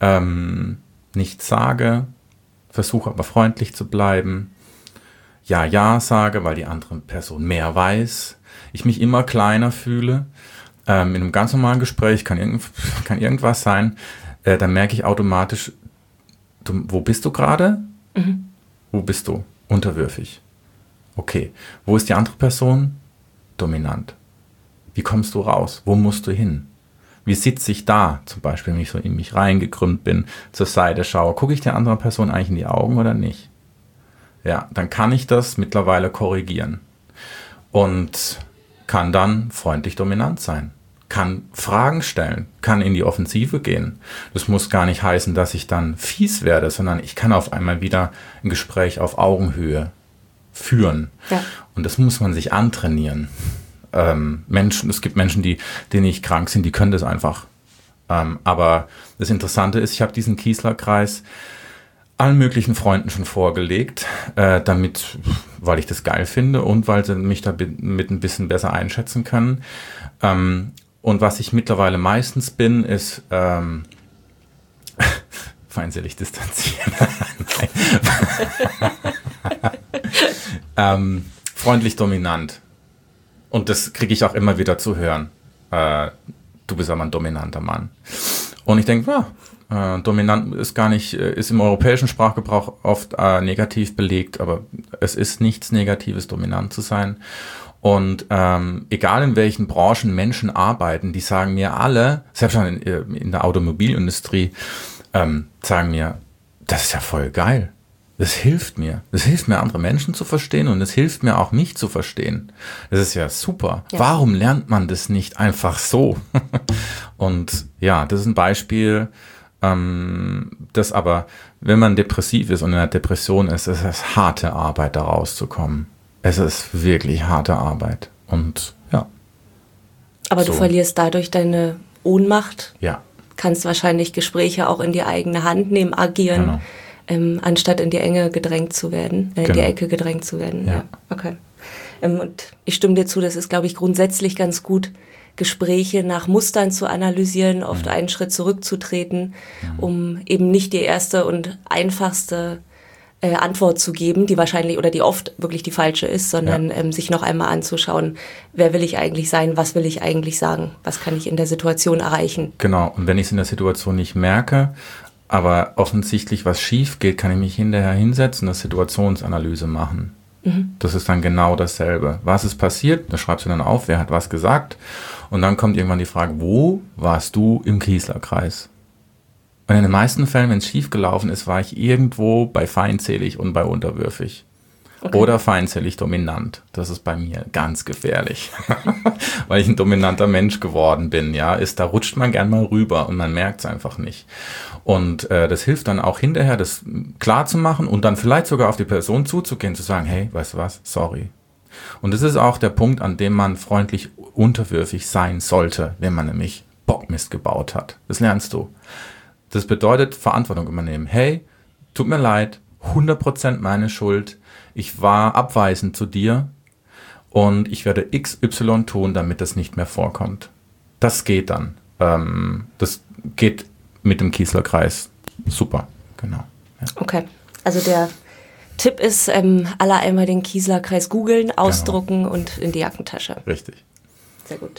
nichts sage, versuche aber freundlich zu bleiben, ja sage, weil die andere Person mehr weiß, ich mich immer kleiner fühle. In einem ganz normalen Gespräch kann irgendwas sein, dann merke ich automatisch, wo bist du gerade? Wo bist du? Unterwürfig. Okay. Wo ist die andere Person? Dominant. Wie kommst du raus? Wo musst du hin? Wie sitze ich da? Zum Beispiel, wenn ich so in mich reingekrümmt bin, zur Seite schaue. Gucke ich der anderen Person eigentlich in die Augen oder nicht? Ja, dann kann ich das mittlerweile korrigieren. Und kann dann freundlich dominant sein, kann Fragen stellen, kann in die Offensive gehen. Das muss gar nicht heißen, dass ich dann fies werde, sondern ich kann auf einmal wieder ein Gespräch auf Augenhöhe führen. Ja. Und das muss man sich antrainieren. Es gibt Menschen, die nicht krank sind, die können das einfach. Aber das Interessante ist, ich habe diesen Kiesler-Kreis allen möglichen Freunden schon vorgelegt, weil ich das geil finde und weil sie mich damit ein bisschen besser einschätzen können. Und was ich mittlerweile meistens bin, ist feindselig distanziert. Freundlich dominant. Und das kriege ich auch immer wieder zu hören. Du bist aber ein dominanter Mann. Und ich denke, dominant ist im europäischen Sprachgebrauch oft negativ belegt, aber es ist nichts Negatives, dominant zu sein. Und egal in welchen Branchen Menschen arbeiten, die sagen mir alle, selbst schon in der Automobilindustrie, sagen mir, das ist ja voll geil. Das hilft mir. Das hilft mir, andere Menschen zu verstehen und es hilft mir auch, mich zu verstehen. Das ist ja super. Ja. Warum lernt man das nicht einfach so? Und ja, das ist ein Beispiel, Das aber, wenn man depressiv ist und in einer Depression ist, ist es harte Arbeit, da rauszukommen. Es ist wirklich harte Arbeit. Und ja. Aber du verlierst dadurch deine Ohnmacht. Ja. Kannst wahrscheinlich Gespräche auch in die eigene Hand nehmen, agieren, anstatt in die Enge gedrängt zu werden, in die Ecke gedrängt zu werden. Ja. Okay. Und ich stimme dir zu, das ist, glaube ich, grundsätzlich ganz gut, Gespräche nach Mustern zu analysieren, oft einen Schritt zurückzutreten, um eben nicht die erste und einfachste Antwort zu geben, die wahrscheinlich oder die oft wirklich die falsche ist, sondern sich noch einmal anzuschauen, wer will ich eigentlich sein, was will ich eigentlich sagen, was kann ich in der Situation erreichen. Genau, und wenn ich es in der Situation nicht merke, aber offensichtlich was schief geht, kann ich mich hinterher hinsetzen, eine Situationsanalyse machen. Das ist dann genau dasselbe. Was ist passiert? Da schreibst du dann auf, wer hat was gesagt. Und dann kommt irgendwann die Frage, wo warst du im Kießlerkreis? Und in den meisten Fällen, wenn es schief gelaufen ist, war ich irgendwo bei feindselig und bei unterwürfig. Okay. Oder feindselig dominant. Das ist bei mir ganz gefährlich, weil ich ein dominanter Mensch geworden bin. Ja, da rutscht man gern mal rüber und man merkt es einfach nicht. Und das hilft dann auch hinterher, das klar zu machen und dann vielleicht sogar auf die Person zuzugehen, zu sagen, hey, weißt du was, sorry. Und das ist auch der Punkt, an dem man freundlich unterwürfig sein sollte, wenn man nämlich Bockmist gebaut hat. Das lernst du. Das bedeutet Verantwortung übernehmen. Hey, tut mir leid, 100% meine Schuld. Ich war abweisend zu dir und ich werde XY tun, damit das nicht mehr vorkommt. Das geht dann. Das geht mit dem Kießlerkreis. Super, genau. Ja. Okay, also der Tipp ist, alle einmal den Kießlerkreis googeln, ausdrucken und in die Jackentasche. Richtig. Sehr gut.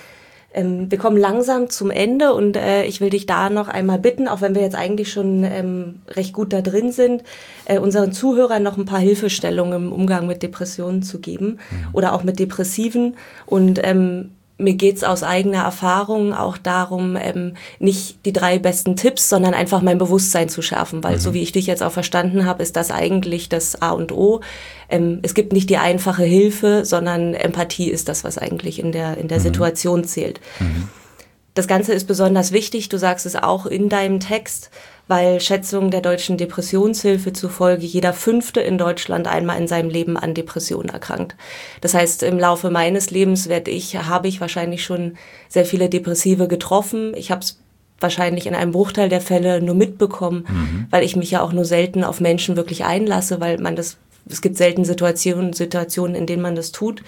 Wir kommen langsam zum Ende und ich will dich da noch einmal bitten, auch wenn wir jetzt eigentlich schon recht gut da drin sind, unseren Zuhörern noch ein paar Hilfestellungen im Umgang mit Depressionen zu geben oder auch mit Depressiven. Und mir geht's aus eigener Erfahrung auch darum, nicht die 3 besten Tipps, sondern einfach mein Bewusstsein zu schärfen, weil so wie ich dich jetzt auch verstanden habe, ist das eigentlich das A und O. Es gibt nicht die einfache Hilfe, sondern Empathie ist das, was eigentlich in der Situation zählt. Das Ganze ist besonders wichtig, du sagst es auch in deinem Text, weil Schätzungen der Deutschen Depressionshilfe zufolge jeder 5. in Deutschland einmal in seinem Leben an Depressionen erkrankt. Das heißt, im Laufe meines Lebens habe ich wahrscheinlich schon sehr viele Depressive getroffen. Ich habe es wahrscheinlich in einem Bruchteil der Fälle nur mitbekommen, weil ich mich ja auch nur selten auf Menschen wirklich einlasse, weil es gibt selten Situationen, in denen man das tut.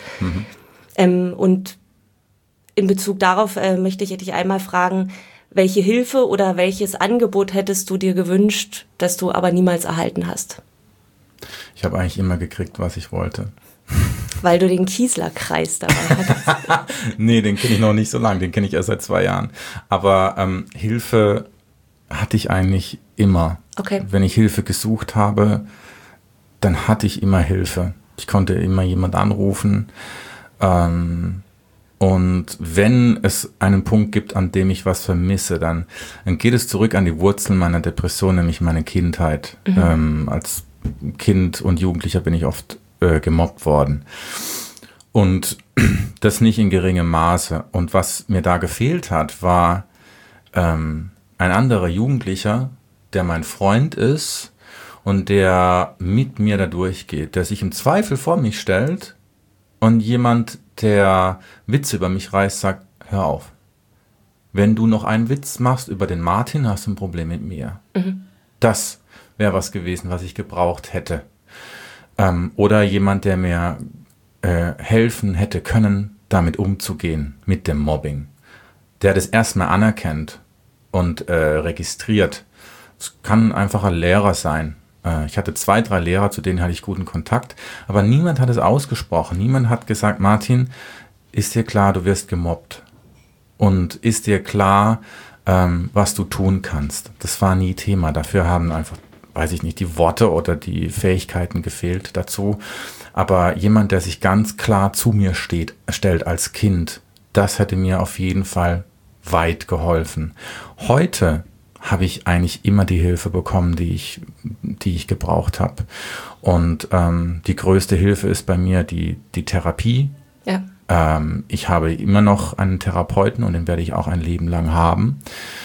Und in Bezug darauf möchte ich dich einmal fragen, welche Hilfe oder welches Angebot hättest du dir gewünscht, das du aber niemals erhalten hast? Ich habe eigentlich immer gekriegt, was ich wollte. Weil du den Kießlerkreis dabei hattest. Nee, den kenne ich noch nicht so lange, den kenne ich erst seit 2 Jahren. Aber Hilfe hatte ich eigentlich immer. Okay. Wenn ich Hilfe gesucht habe, dann hatte ich immer Hilfe. Ich konnte immer jemand anrufen. Und wenn es einen Punkt gibt, an dem ich was vermisse, dann geht es zurück an die Wurzeln meiner Depression, nämlich meine Kindheit. Als Kind und Jugendlicher bin ich oft gemobbt worden. Und das nicht in geringem Maße. Und was mir da gefehlt hat, war ein anderer Jugendlicher, der mein Freund ist und der mit mir da durchgeht, der sich im Zweifel vor mich stellt und jemand, der Witze über mich reißt, sagt, hör auf. Wenn du noch einen Witz machst über den Martin, hast du ein Problem mit mir. Das wäre was gewesen, was ich gebraucht hätte. Oder jemand, der mir helfen hätte können, damit umzugehen, mit dem Mobbing. Der das erstmal anerkennt und registriert. Es kann einfach ein Lehrer sein. Ich hatte 2, 3 Lehrer, zu denen hatte ich guten Kontakt, aber niemand hat es ausgesprochen. Niemand hat gesagt, Martin, ist dir klar, du wirst gemobbt? Und ist dir klar, was du tun kannst? Das war nie Thema. Dafür haben einfach, weiß ich nicht, die Worte oder die Fähigkeiten gefehlt dazu. Aber jemand, der sich ganz klar zu mir stellt als Kind, das hätte mir auf jeden Fall weit geholfen. Heute habe ich eigentlich immer die Hilfe bekommen, die ich gebraucht habe. Und die größte Hilfe ist bei mir die Therapie. Ja. Ich habe immer noch einen Therapeuten und den werde ich auch ein Leben lang haben.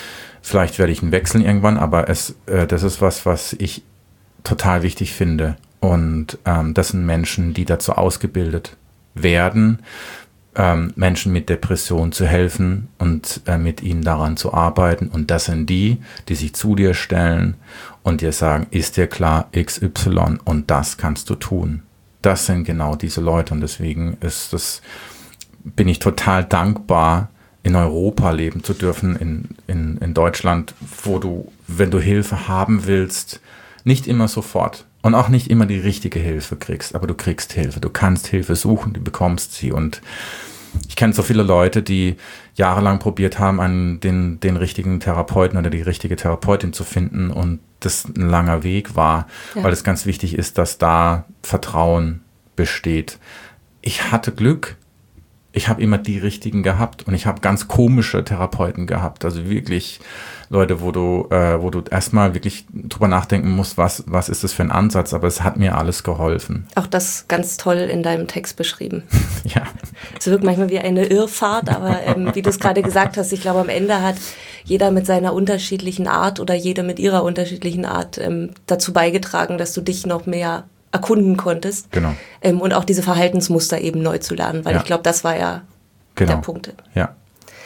Vielleicht werde ich ihn wechseln irgendwann, aber das ist was ich total wichtig finde. Und das sind Menschen, die dazu ausgebildet werden, Menschen mit Depressionen zu helfen und mit ihnen daran zu arbeiten. Und das sind die sich zu dir stellen und dir sagen, ist dir klar, XY und das kannst du tun. Das sind genau diese Leute und deswegen bin ich total dankbar, in Europa leben zu dürfen, in Deutschland, wo du, wenn du Hilfe haben willst, nicht immer sofort und auch nicht immer die richtige Hilfe kriegst, aber du kriegst Hilfe. Du kannst Hilfe suchen, du bekommst sie. Und ich kenne so viele Leute, die jahrelang probiert haben, den richtigen Therapeuten oder die richtige Therapeutin zu finden und das ein langer Weg war, weil es ganz wichtig ist, dass da Vertrauen besteht. Ich hatte Glück. Ich habe immer die richtigen gehabt und ich habe ganz komische Therapeuten gehabt. Also wirklich Leute, wo du erstmal wirklich drüber nachdenken musst, was ist das für ein Ansatz, aber es hat mir alles geholfen. Auch das ganz toll in deinem Text beschrieben. Ja. Es wirkt manchmal wie eine Irrfahrt, aber wie du es gerade gesagt hast, ich glaube, am Ende hat jeder mit seiner unterschiedlichen Art oder jede mit ihrer unterschiedlichen Art dazu beigetragen, dass du dich noch mehr erkunden konntest. Genau. Und auch diese Verhaltensmuster eben neu zu lernen, weil ich glaube, das war ja der Punkt. Ja.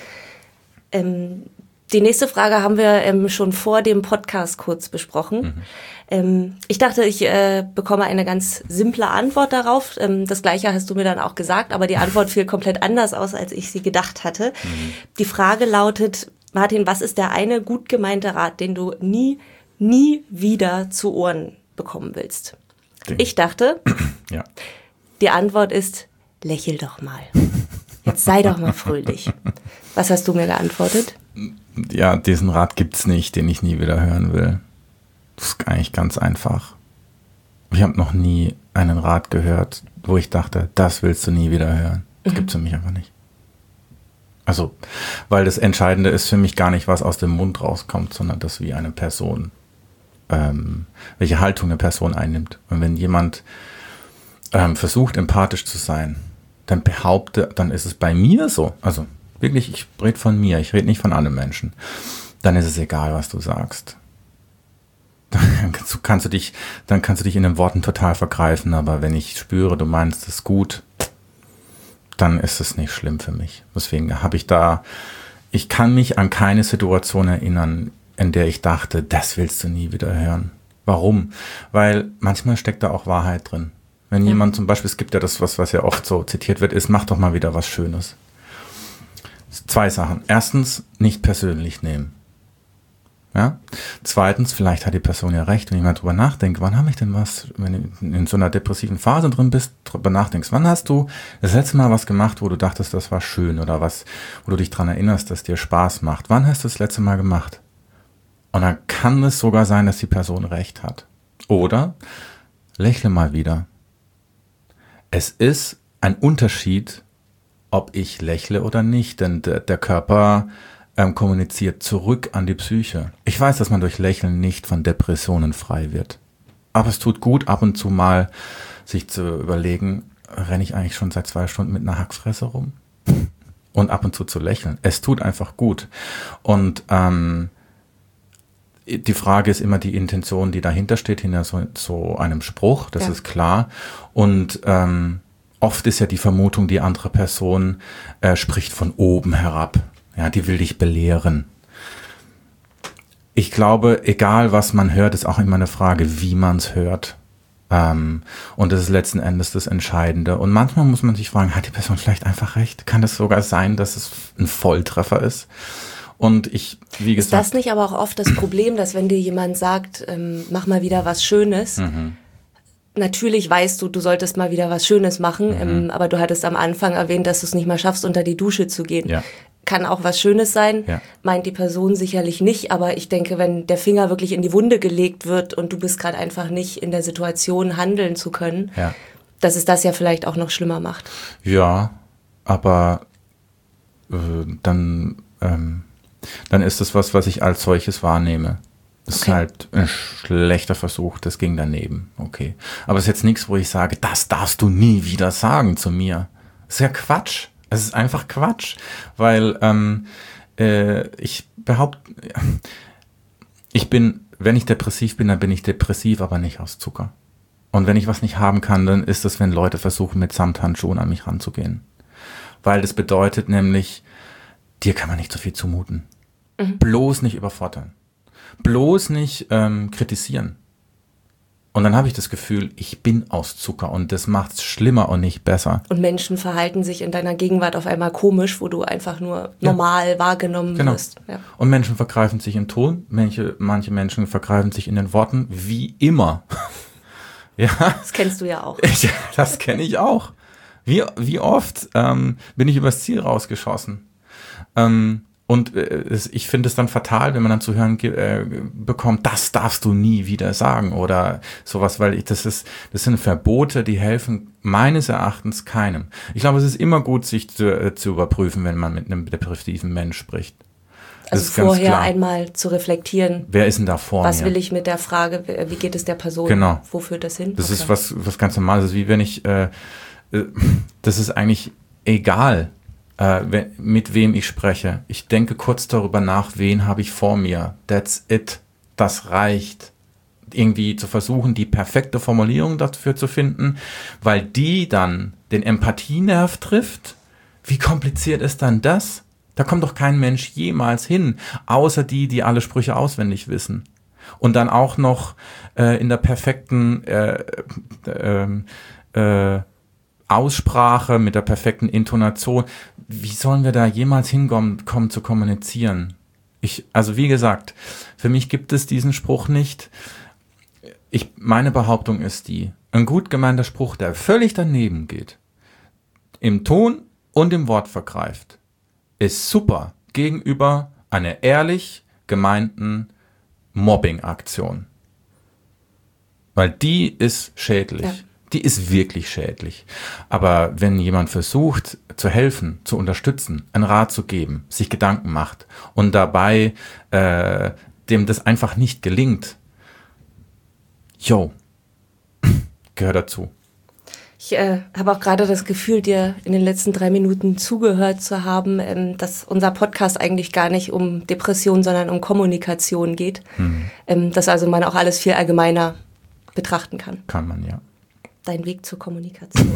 Die nächste Frage haben wir schon vor dem Podcast kurz besprochen. Ich dachte, ich bekomme eine ganz simple Antwort darauf. Das Gleiche hast du mir dann auch gesagt, aber die Antwort fiel komplett anders aus, als ich sie gedacht hatte. Die Frage lautet, Martin, was ist der eine gut gemeinte Rat, den du nie wieder zu Ohren bekommen willst? Ich dachte, die Antwort ist, lächel doch mal. Jetzt sei doch mal fröhlich. Was hast du mir geantwortet? Ja, diesen Rat gibt's nicht, den ich nie wieder hören will. Das ist eigentlich ganz einfach. Ich habe noch nie einen Rat gehört, wo ich dachte, das willst du nie wieder hören. Das gibt's für mich einfach nicht. Also, weil das Entscheidende ist für mich gar nicht, was aus dem Mund rauskommt, sondern das, wie eine Person welche Haltung eine Person einnimmt. Und wenn jemand versucht, empathisch zu sein, dann ist es bei mir so, also wirklich, ich rede von mir, ich rede nicht von anderen Menschen, dann ist es egal, was du sagst. Dann kannst du dich in den Worten total vergreifen, aber wenn ich spüre, du meinst es gut, dann ist es nicht schlimm für mich. Deswegen ich kann mich an keine Situation erinnern, in der ich dachte, das willst du nie wieder hören. Warum? Weil manchmal steckt da auch Wahrheit drin. Wenn jemand zum Beispiel, es gibt ja das, was ja oft so zitiert wird, ist, mach doch mal wieder was Schönes. 2 Sachen. Erstens, nicht persönlich nehmen. Ja? Zweitens, vielleicht hat die Person ja recht, wenn ich mal drüber nachdenke, wann habe ich denn was, wenn du in so einer depressiven Phase drin bist, drüber nachdenkst, wann hast du das letzte Mal was gemacht, wo du dachtest, das war schön oder was, wo du dich dran erinnerst, dass dir Spaß macht. Wann hast du das letzte Mal gemacht? Und dann kann es sogar sein, dass die Person recht hat. Oder lächle mal wieder. Es ist ein Unterschied, ob ich lächle oder nicht, denn der Körper kommuniziert zurück an die Psyche. Ich weiß, dass man durch Lächeln nicht von Depressionen frei wird. Aber es tut gut, ab und zu mal sich zu überlegen, renne ich eigentlich schon seit 2 Stunden mit einer Hacksfresse rum? Und ab und zu lächeln. Es tut einfach gut. Und die Frage ist immer die Intention, die dahinter steht, hinter so einem Spruch, das ist klar. Und oft ist ja die Vermutung, die andere Person spricht von oben herab. Ja, die will dich belehren. Ich glaube, egal was man hört, ist auch immer eine Frage, wie man es hört. Und das ist letzten Endes das Entscheidende. Und manchmal muss man sich fragen, hat die Person vielleicht einfach recht? Kann das sogar sein, dass es ein Volltreffer ist? Und wie gesagt. Ist das nicht aber auch oft das Problem, dass wenn dir jemand sagt, mach mal wieder was Schönes, natürlich weißt du solltest mal wieder was Schönes machen, aber du hattest am Anfang erwähnt, dass du es nicht mal schaffst, unter die Dusche zu gehen. Ja. Kann auch was Schönes sein, meint die Person sicherlich nicht, aber ich denke, wenn der Finger wirklich in die Wunde gelegt wird und du bist gerade einfach nicht in der Situation, handeln zu können, dass es das ja vielleicht auch noch schlimmer macht. Ja, aber dann ist es was ich als solches wahrnehme. Das ist halt ein schlechter Versuch, das ging daneben. Okay. Aber es ist jetzt nichts, wo ich sage, das darfst du nie wieder sagen zu mir. Das ist ja Quatsch. Es ist einfach Quatsch. Weil ich behaupte, wenn ich depressiv bin, dann bin ich depressiv, aber nicht aus Zucker. Und wenn ich was nicht haben kann, dann ist es, wenn Leute versuchen, mit Samthandschuhen an mich ranzugehen. Weil das bedeutet nämlich, dir kann man nicht so viel zumuten. Bloß nicht überfordern. Bloß nicht kritisieren. Und dann habe ich das Gefühl, ich bin aus Zucker und das macht es schlimmer und nicht besser. Und Menschen verhalten sich in deiner Gegenwart auf einmal komisch, wo du einfach nur normal wahrgenommen wirst. Ja. Und Menschen vergreifen sich im Ton, manche Menschen vergreifen sich in den Worten, wie immer. Ja. Das kennst du ja auch. Ja, das kenne ich auch. Wie oft bin ich übers Ziel rausgeschossen. Ich finde es dann fatal, wenn man dann zu hören bekommt, das darfst du nie wieder sagen oder sowas, weil das sind Verbote, die helfen meines Erachtens keinem. Ich glaube, es ist immer gut, sich zu überprüfen, wenn man mit einem depressiven Mensch spricht. Das also vorher einmal zu reflektieren. Wer ist denn da vor mir? Was will ich mit der Frage, wie geht es der Person? Genau. Wo führt das hin? Das ist was ganz Normales. Das ist wie wenn ich, das ist eigentlich egal, mit wem ich spreche. Ich denke kurz darüber nach, wen habe ich vor mir. That's it. Das reicht. Irgendwie zu versuchen, die perfekte Formulierung dafür zu finden, weil die dann den Empathienerv trifft. Wie kompliziert ist dann das? Da kommt doch kein Mensch jemals hin, außer die alle Sprüche auswendig wissen. Und dann auch noch in der perfekten Aussprache, mit der perfekten Intonation. Wie sollen wir da jemals hinkommen zu kommunizieren? Also wie gesagt, für mich gibt es diesen Spruch nicht. Meine Behauptung ist ein gut gemeinter Spruch, der völlig daneben geht, im Ton und im Wort vergreift, ist super gegenüber einer ehrlich gemeinten Mobbing-Aktion. Weil die ist schädlich. Ja. Die ist wirklich schädlich. Aber wenn jemand versucht, zu helfen, zu unterstützen, einen Rat zu geben, sich Gedanken macht und dabei dem das einfach nicht gelingt, gehört dazu. Ich habe auch gerade das Gefühl, dir in den letzten 3 Minuten zugehört zu haben, dass unser Podcast eigentlich gar nicht um Depression, sondern um Kommunikation geht. Dass also man auch alles viel allgemeiner betrachten kann. Kann man, ja. Dein Weg zur Kommunikation.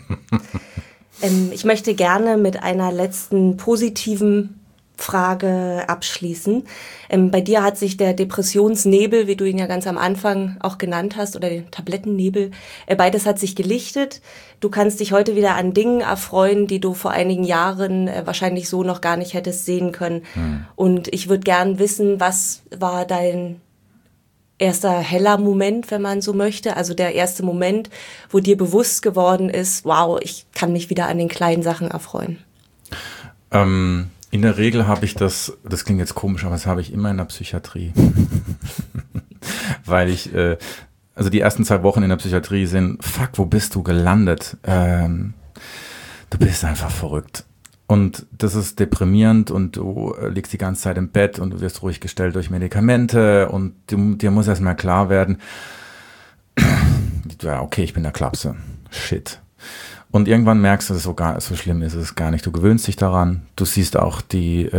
Ich möchte gerne mit einer letzten positiven Frage abschließen. Bei dir hat sich der Depressionsnebel, wie du ihn ja ganz am Anfang auch genannt hast, oder den Tablettennebel, beides hat sich gelichtet. Du kannst dich heute wieder an Dingen erfreuen, die du vor einigen Jahren wahrscheinlich so noch gar nicht hättest sehen können. Und ich würde gern wissen, was war dein erster heller Moment, wenn man so möchte, also der erste Moment, wo dir bewusst geworden ist, wow, ich kann mich wieder an den kleinen Sachen erfreuen? In der Regel habe ich das klingt jetzt komisch, aber das habe ich immer in der Psychiatrie. Weil also die ersten 2 Wochen in der Psychiatrie sind, wo bist du gelandet? Du bist einfach verrückt. Und das ist deprimierend und du liegst die ganze Zeit im Bett und du wirst ruhig gestellt durch Medikamente und dir muss erstmal klar werden, ja, okay, ich bin der Klapse. Shit. Und irgendwann merkst du, dass so schlimm ist es gar nicht. Du gewöhnst dich daran. Du siehst auch die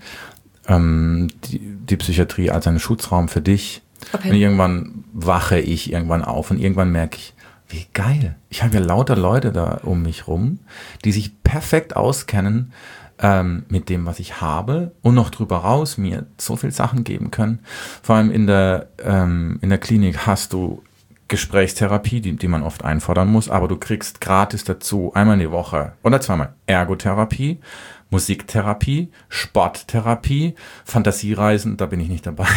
Psychiatrie als einen Schutzraum für dich. Okay. Und irgendwann wache ich irgendwann auf und irgendwann merke ich, wie geil. Ich habe ja lauter Leute da um mich rum, die sich perfekt auskennen mit dem, was ich habe und noch drüber raus mir so viel Sachen geben können. Vor allem in der Klinik hast du Gesprächstherapie, die man oft einfordern muss, aber du kriegst gratis dazu einmal in die Woche oder 2-mal Ergotherapie, Musiktherapie, Sporttherapie, Fantasiereisen, da bin ich nicht dabei,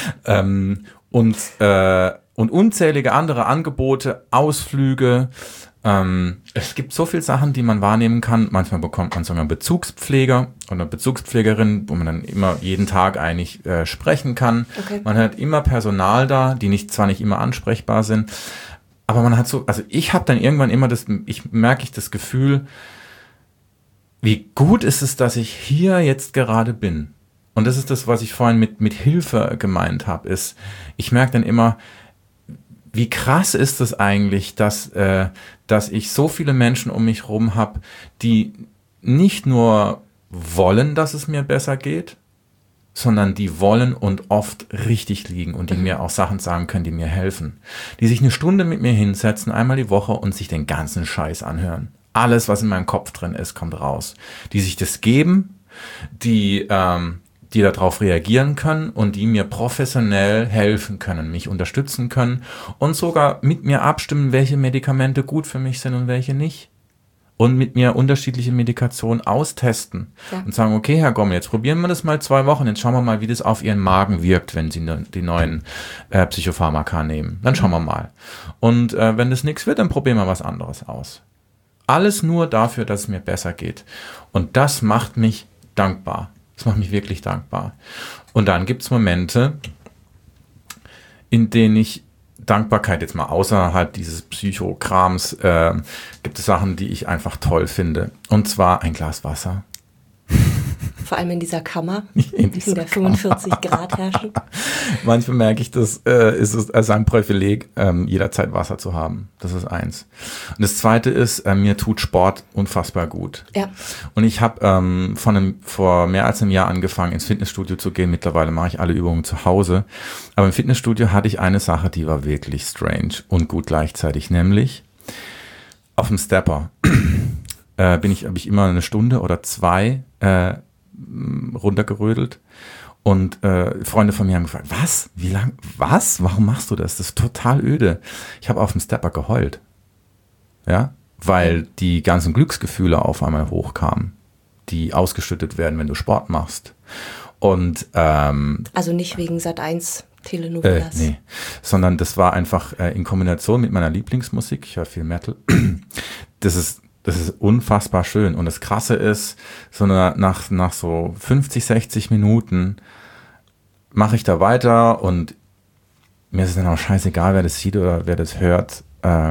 und unzählige andere Angebote, Ausflüge. Es gibt so viele Sachen, die man wahrnehmen kann. Manchmal bekommt man sogar einen Bezugspfleger oder eine Bezugspflegerin, wo man dann immer jeden Tag eigentlich sprechen kann. Okay. Man hat immer Personal da, die zwar nicht immer ansprechbar sind, aber man hat also ich habe dann irgendwann immer das Gefühl, wie gut ist es, dass ich hier jetzt gerade bin. Und das ist das, was ich vorhin mit Hilfe gemeint habe, ist, ich merke dann immer, wie krass ist es eigentlich, dass ich so viele Menschen um mich herum habe, die nicht nur wollen, dass es mir besser geht, sondern die wollen und oft richtig liegen und die mir auch Sachen sagen können, die mir helfen. Die sich eine Stunde mit mir hinsetzen, einmal die Woche und sich den ganzen Scheiß anhören. Alles, was in meinem Kopf drin ist, kommt raus. Die sich das geben, die darauf reagieren können und die mir professionell helfen können, mich unterstützen können und sogar mit mir abstimmen, welche Medikamente gut für mich sind und welche nicht. Und mit mir unterschiedliche Medikationen austesten und sagen, okay, Herr Gommel, jetzt probieren wir das mal 2 Wochen, jetzt schauen wir mal, wie das auf Ihren Magen wirkt, wenn Sie die neuen Psychopharmaka nehmen. Dann schauen wir mal. Und wenn das nichts wird, dann probieren wir was anderes aus. Alles nur dafür, dass es mir besser geht. Und das macht mich dankbar. Das macht mich wirklich dankbar. Und dann gibt es Momente, in denen ich Dankbarkeit jetzt mal außerhalb dieses Psychokrams, gibt es Sachen, die ich einfach toll finde. Und zwar ein Glas Wasser. Vor allem in dieser Kammer, in der 45 Grad herrschen. Manchmal merke ich, das ist es ein Privileg, jederzeit Wasser zu haben. Das ist eins. Und das zweite ist, mir tut Sport unfassbar gut. Ja. Und ich habe vor mehr als einem Jahr angefangen, ins Fitnessstudio zu gehen. Mittlerweile mache ich alle Übungen zu Hause. Aber im Fitnessstudio hatte ich eine Sache, die war wirklich strange und gut gleichzeitig. Nämlich auf dem Stepper habe ich immer 1 Stunde oder 2 runtergerödelt und Freunde von mir haben gefragt, was? Wie lang? Was? Warum machst du das? Das ist total öde. Ich habe auf dem Stepper geheult. Ja, weil die ganzen Glücksgefühle auf einmal hochkamen, die ausgeschüttet werden, wenn du Sport machst. Und also nicht wegen Sat.1 Telenovelas. Nee, sondern das war einfach in Kombination mit meiner Lieblingsmusik, ich höre viel Metal, das ist unfassbar schön. Und das Krasse ist, nach so 50, 60 Minuten mache ich da weiter und mir ist es dann auch scheißegal, wer das sieht oder wer das hört.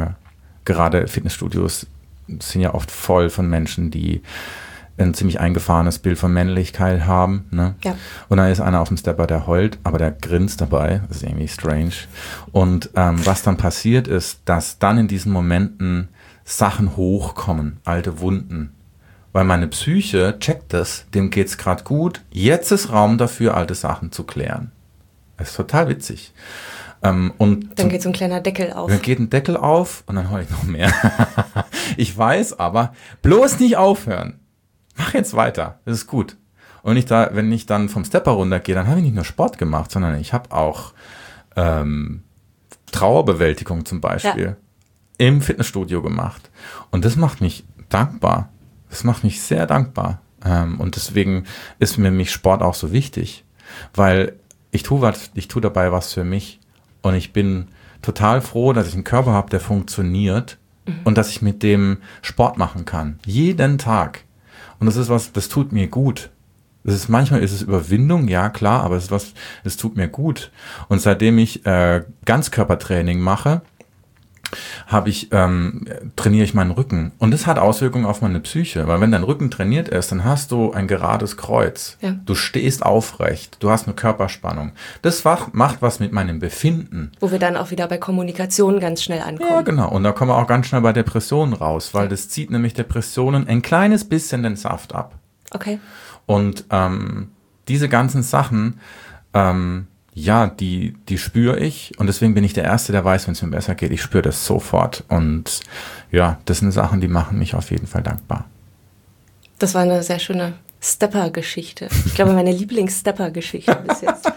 Gerade Fitnessstudios sind ja oft voll von Menschen, die ein ziemlich eingefahrenes Bild von Männlichkeit haben. Ne? Ja. Und da ist einer auf dem Stepper, der heult, aber der grinst dabei. Das ist irgendwie strange. Und was dann passiert ist, dass dann in diesen Momenten Sachen hochkommen, alte Wunden. Weil meine Psyche checkt das, dem geht's gerade gut. Jetzt ist Raum dafür, alte Sachen zu klären. Das ist total witzig. Und dann geht so ein kleiner Deckel auf. Dann geht ein Deckel auf und dann heule ich noch mehr. Ich weiß aber, bloß nicht aufhören. Mach jetzt weiter, das ist gut. Und wenn ich dann vom Stepper runtergehe, dann habe ich nicht nur Sport gemacht, sondern ich habe auch Trauerbewältigung zum Beispiel im Fitnessstudio gemacht. Und das macht mich dankbar. Das macht mich sehr dankbar. Und deswegen ist für mich Sport auch so wichtig. Weil ich tue dabei was für mich. Und ich bin total froh, dass ich einen Körper habe, der funktioniert und dass ich mit dem Sport machen kann. Jeden Tag. Und das ist das tut mir gut. Manchmal ist es Überwindung, ja klar, aber es tut mir gut. Und seitdem ich Ganzkörpertraining mache, trainiere ich meinen Rücken. Und das hat Auswirkungen auf meine Psyche, weil wenn dein Rücken trainiert ist, dann hast du ein gerades Kreuz. Ja. Du stehst aufrecht, du hast eine Körperspannung. Das macht was mit meinem Befinden. Wo wir dann auch wieder bei Kommunikation ganz schnell ankommen. Ja, genau. Und da kommen wir auch ganz schnell bei Depressionen raus, weil das zieht nämlich Depressionen ein kleines bisschen den Saft ab. Okay. Und diese ganzen Sachen, die spüre ich und deswegen bin ich der Erste, der weiß, wenn es mir besser geht. Ich spüre das sofort und ja, das sind Sachen, die machen mich auf jeden Fall dankbar. Das war eine sehr schöne Stepper-Geschichte. Ich glaube, meine Lieblings-Stepper-Geschichte bis jetzt.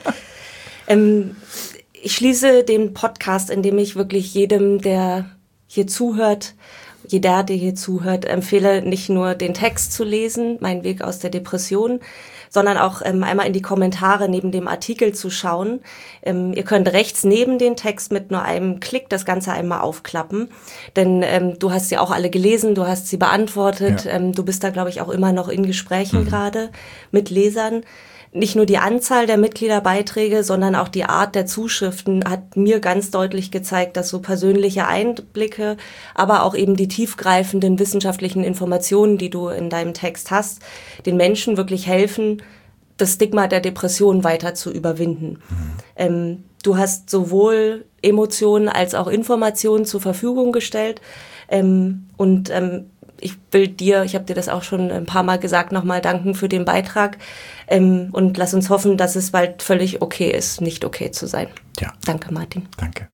Ich schließe den Podcast, indem ich wirklich jedem, der hier zuhört, der hier zuhört, empfehle, nicht nur den Text zu lesen, Mein Weg aus der Depression, sondern auch einmal in die Kommentare neben dem Artikel zu schauen. Ihr könnt rechts neben den Text mit nur einem Klick das Ganze einmal aufklappen, denn du hast sie auch alle gelesen, du hast sie beantwortet, ja. Du bist da, glaube ich, auch immer noch in Gesprächen gerade mit Lesern. Nicht nur die Anzahl der Mitgliederbeiträge, sondern auch die Art der Zuschriften hat mir ganz deutlich gezeigt, dass so persönliche Einblicke, aber auch eben die tiefgreifenden wissenschaftlichen Informationen, die du in deinem Text hast, den Menschen wirklich helfen, das Stigma der Depression weiter zu überwinden. Du hast sowohl Emotionen als auch Informationen zur Verfügung gestellt und ich will dir, ich habe dir das auch schon ein paar Mal gesagt, nochmal danken für den Beitrag und lass uns hoffen, dass es bald völlig okay ist, nicht okay zu sein. Ja. Danke, Martin. Danke.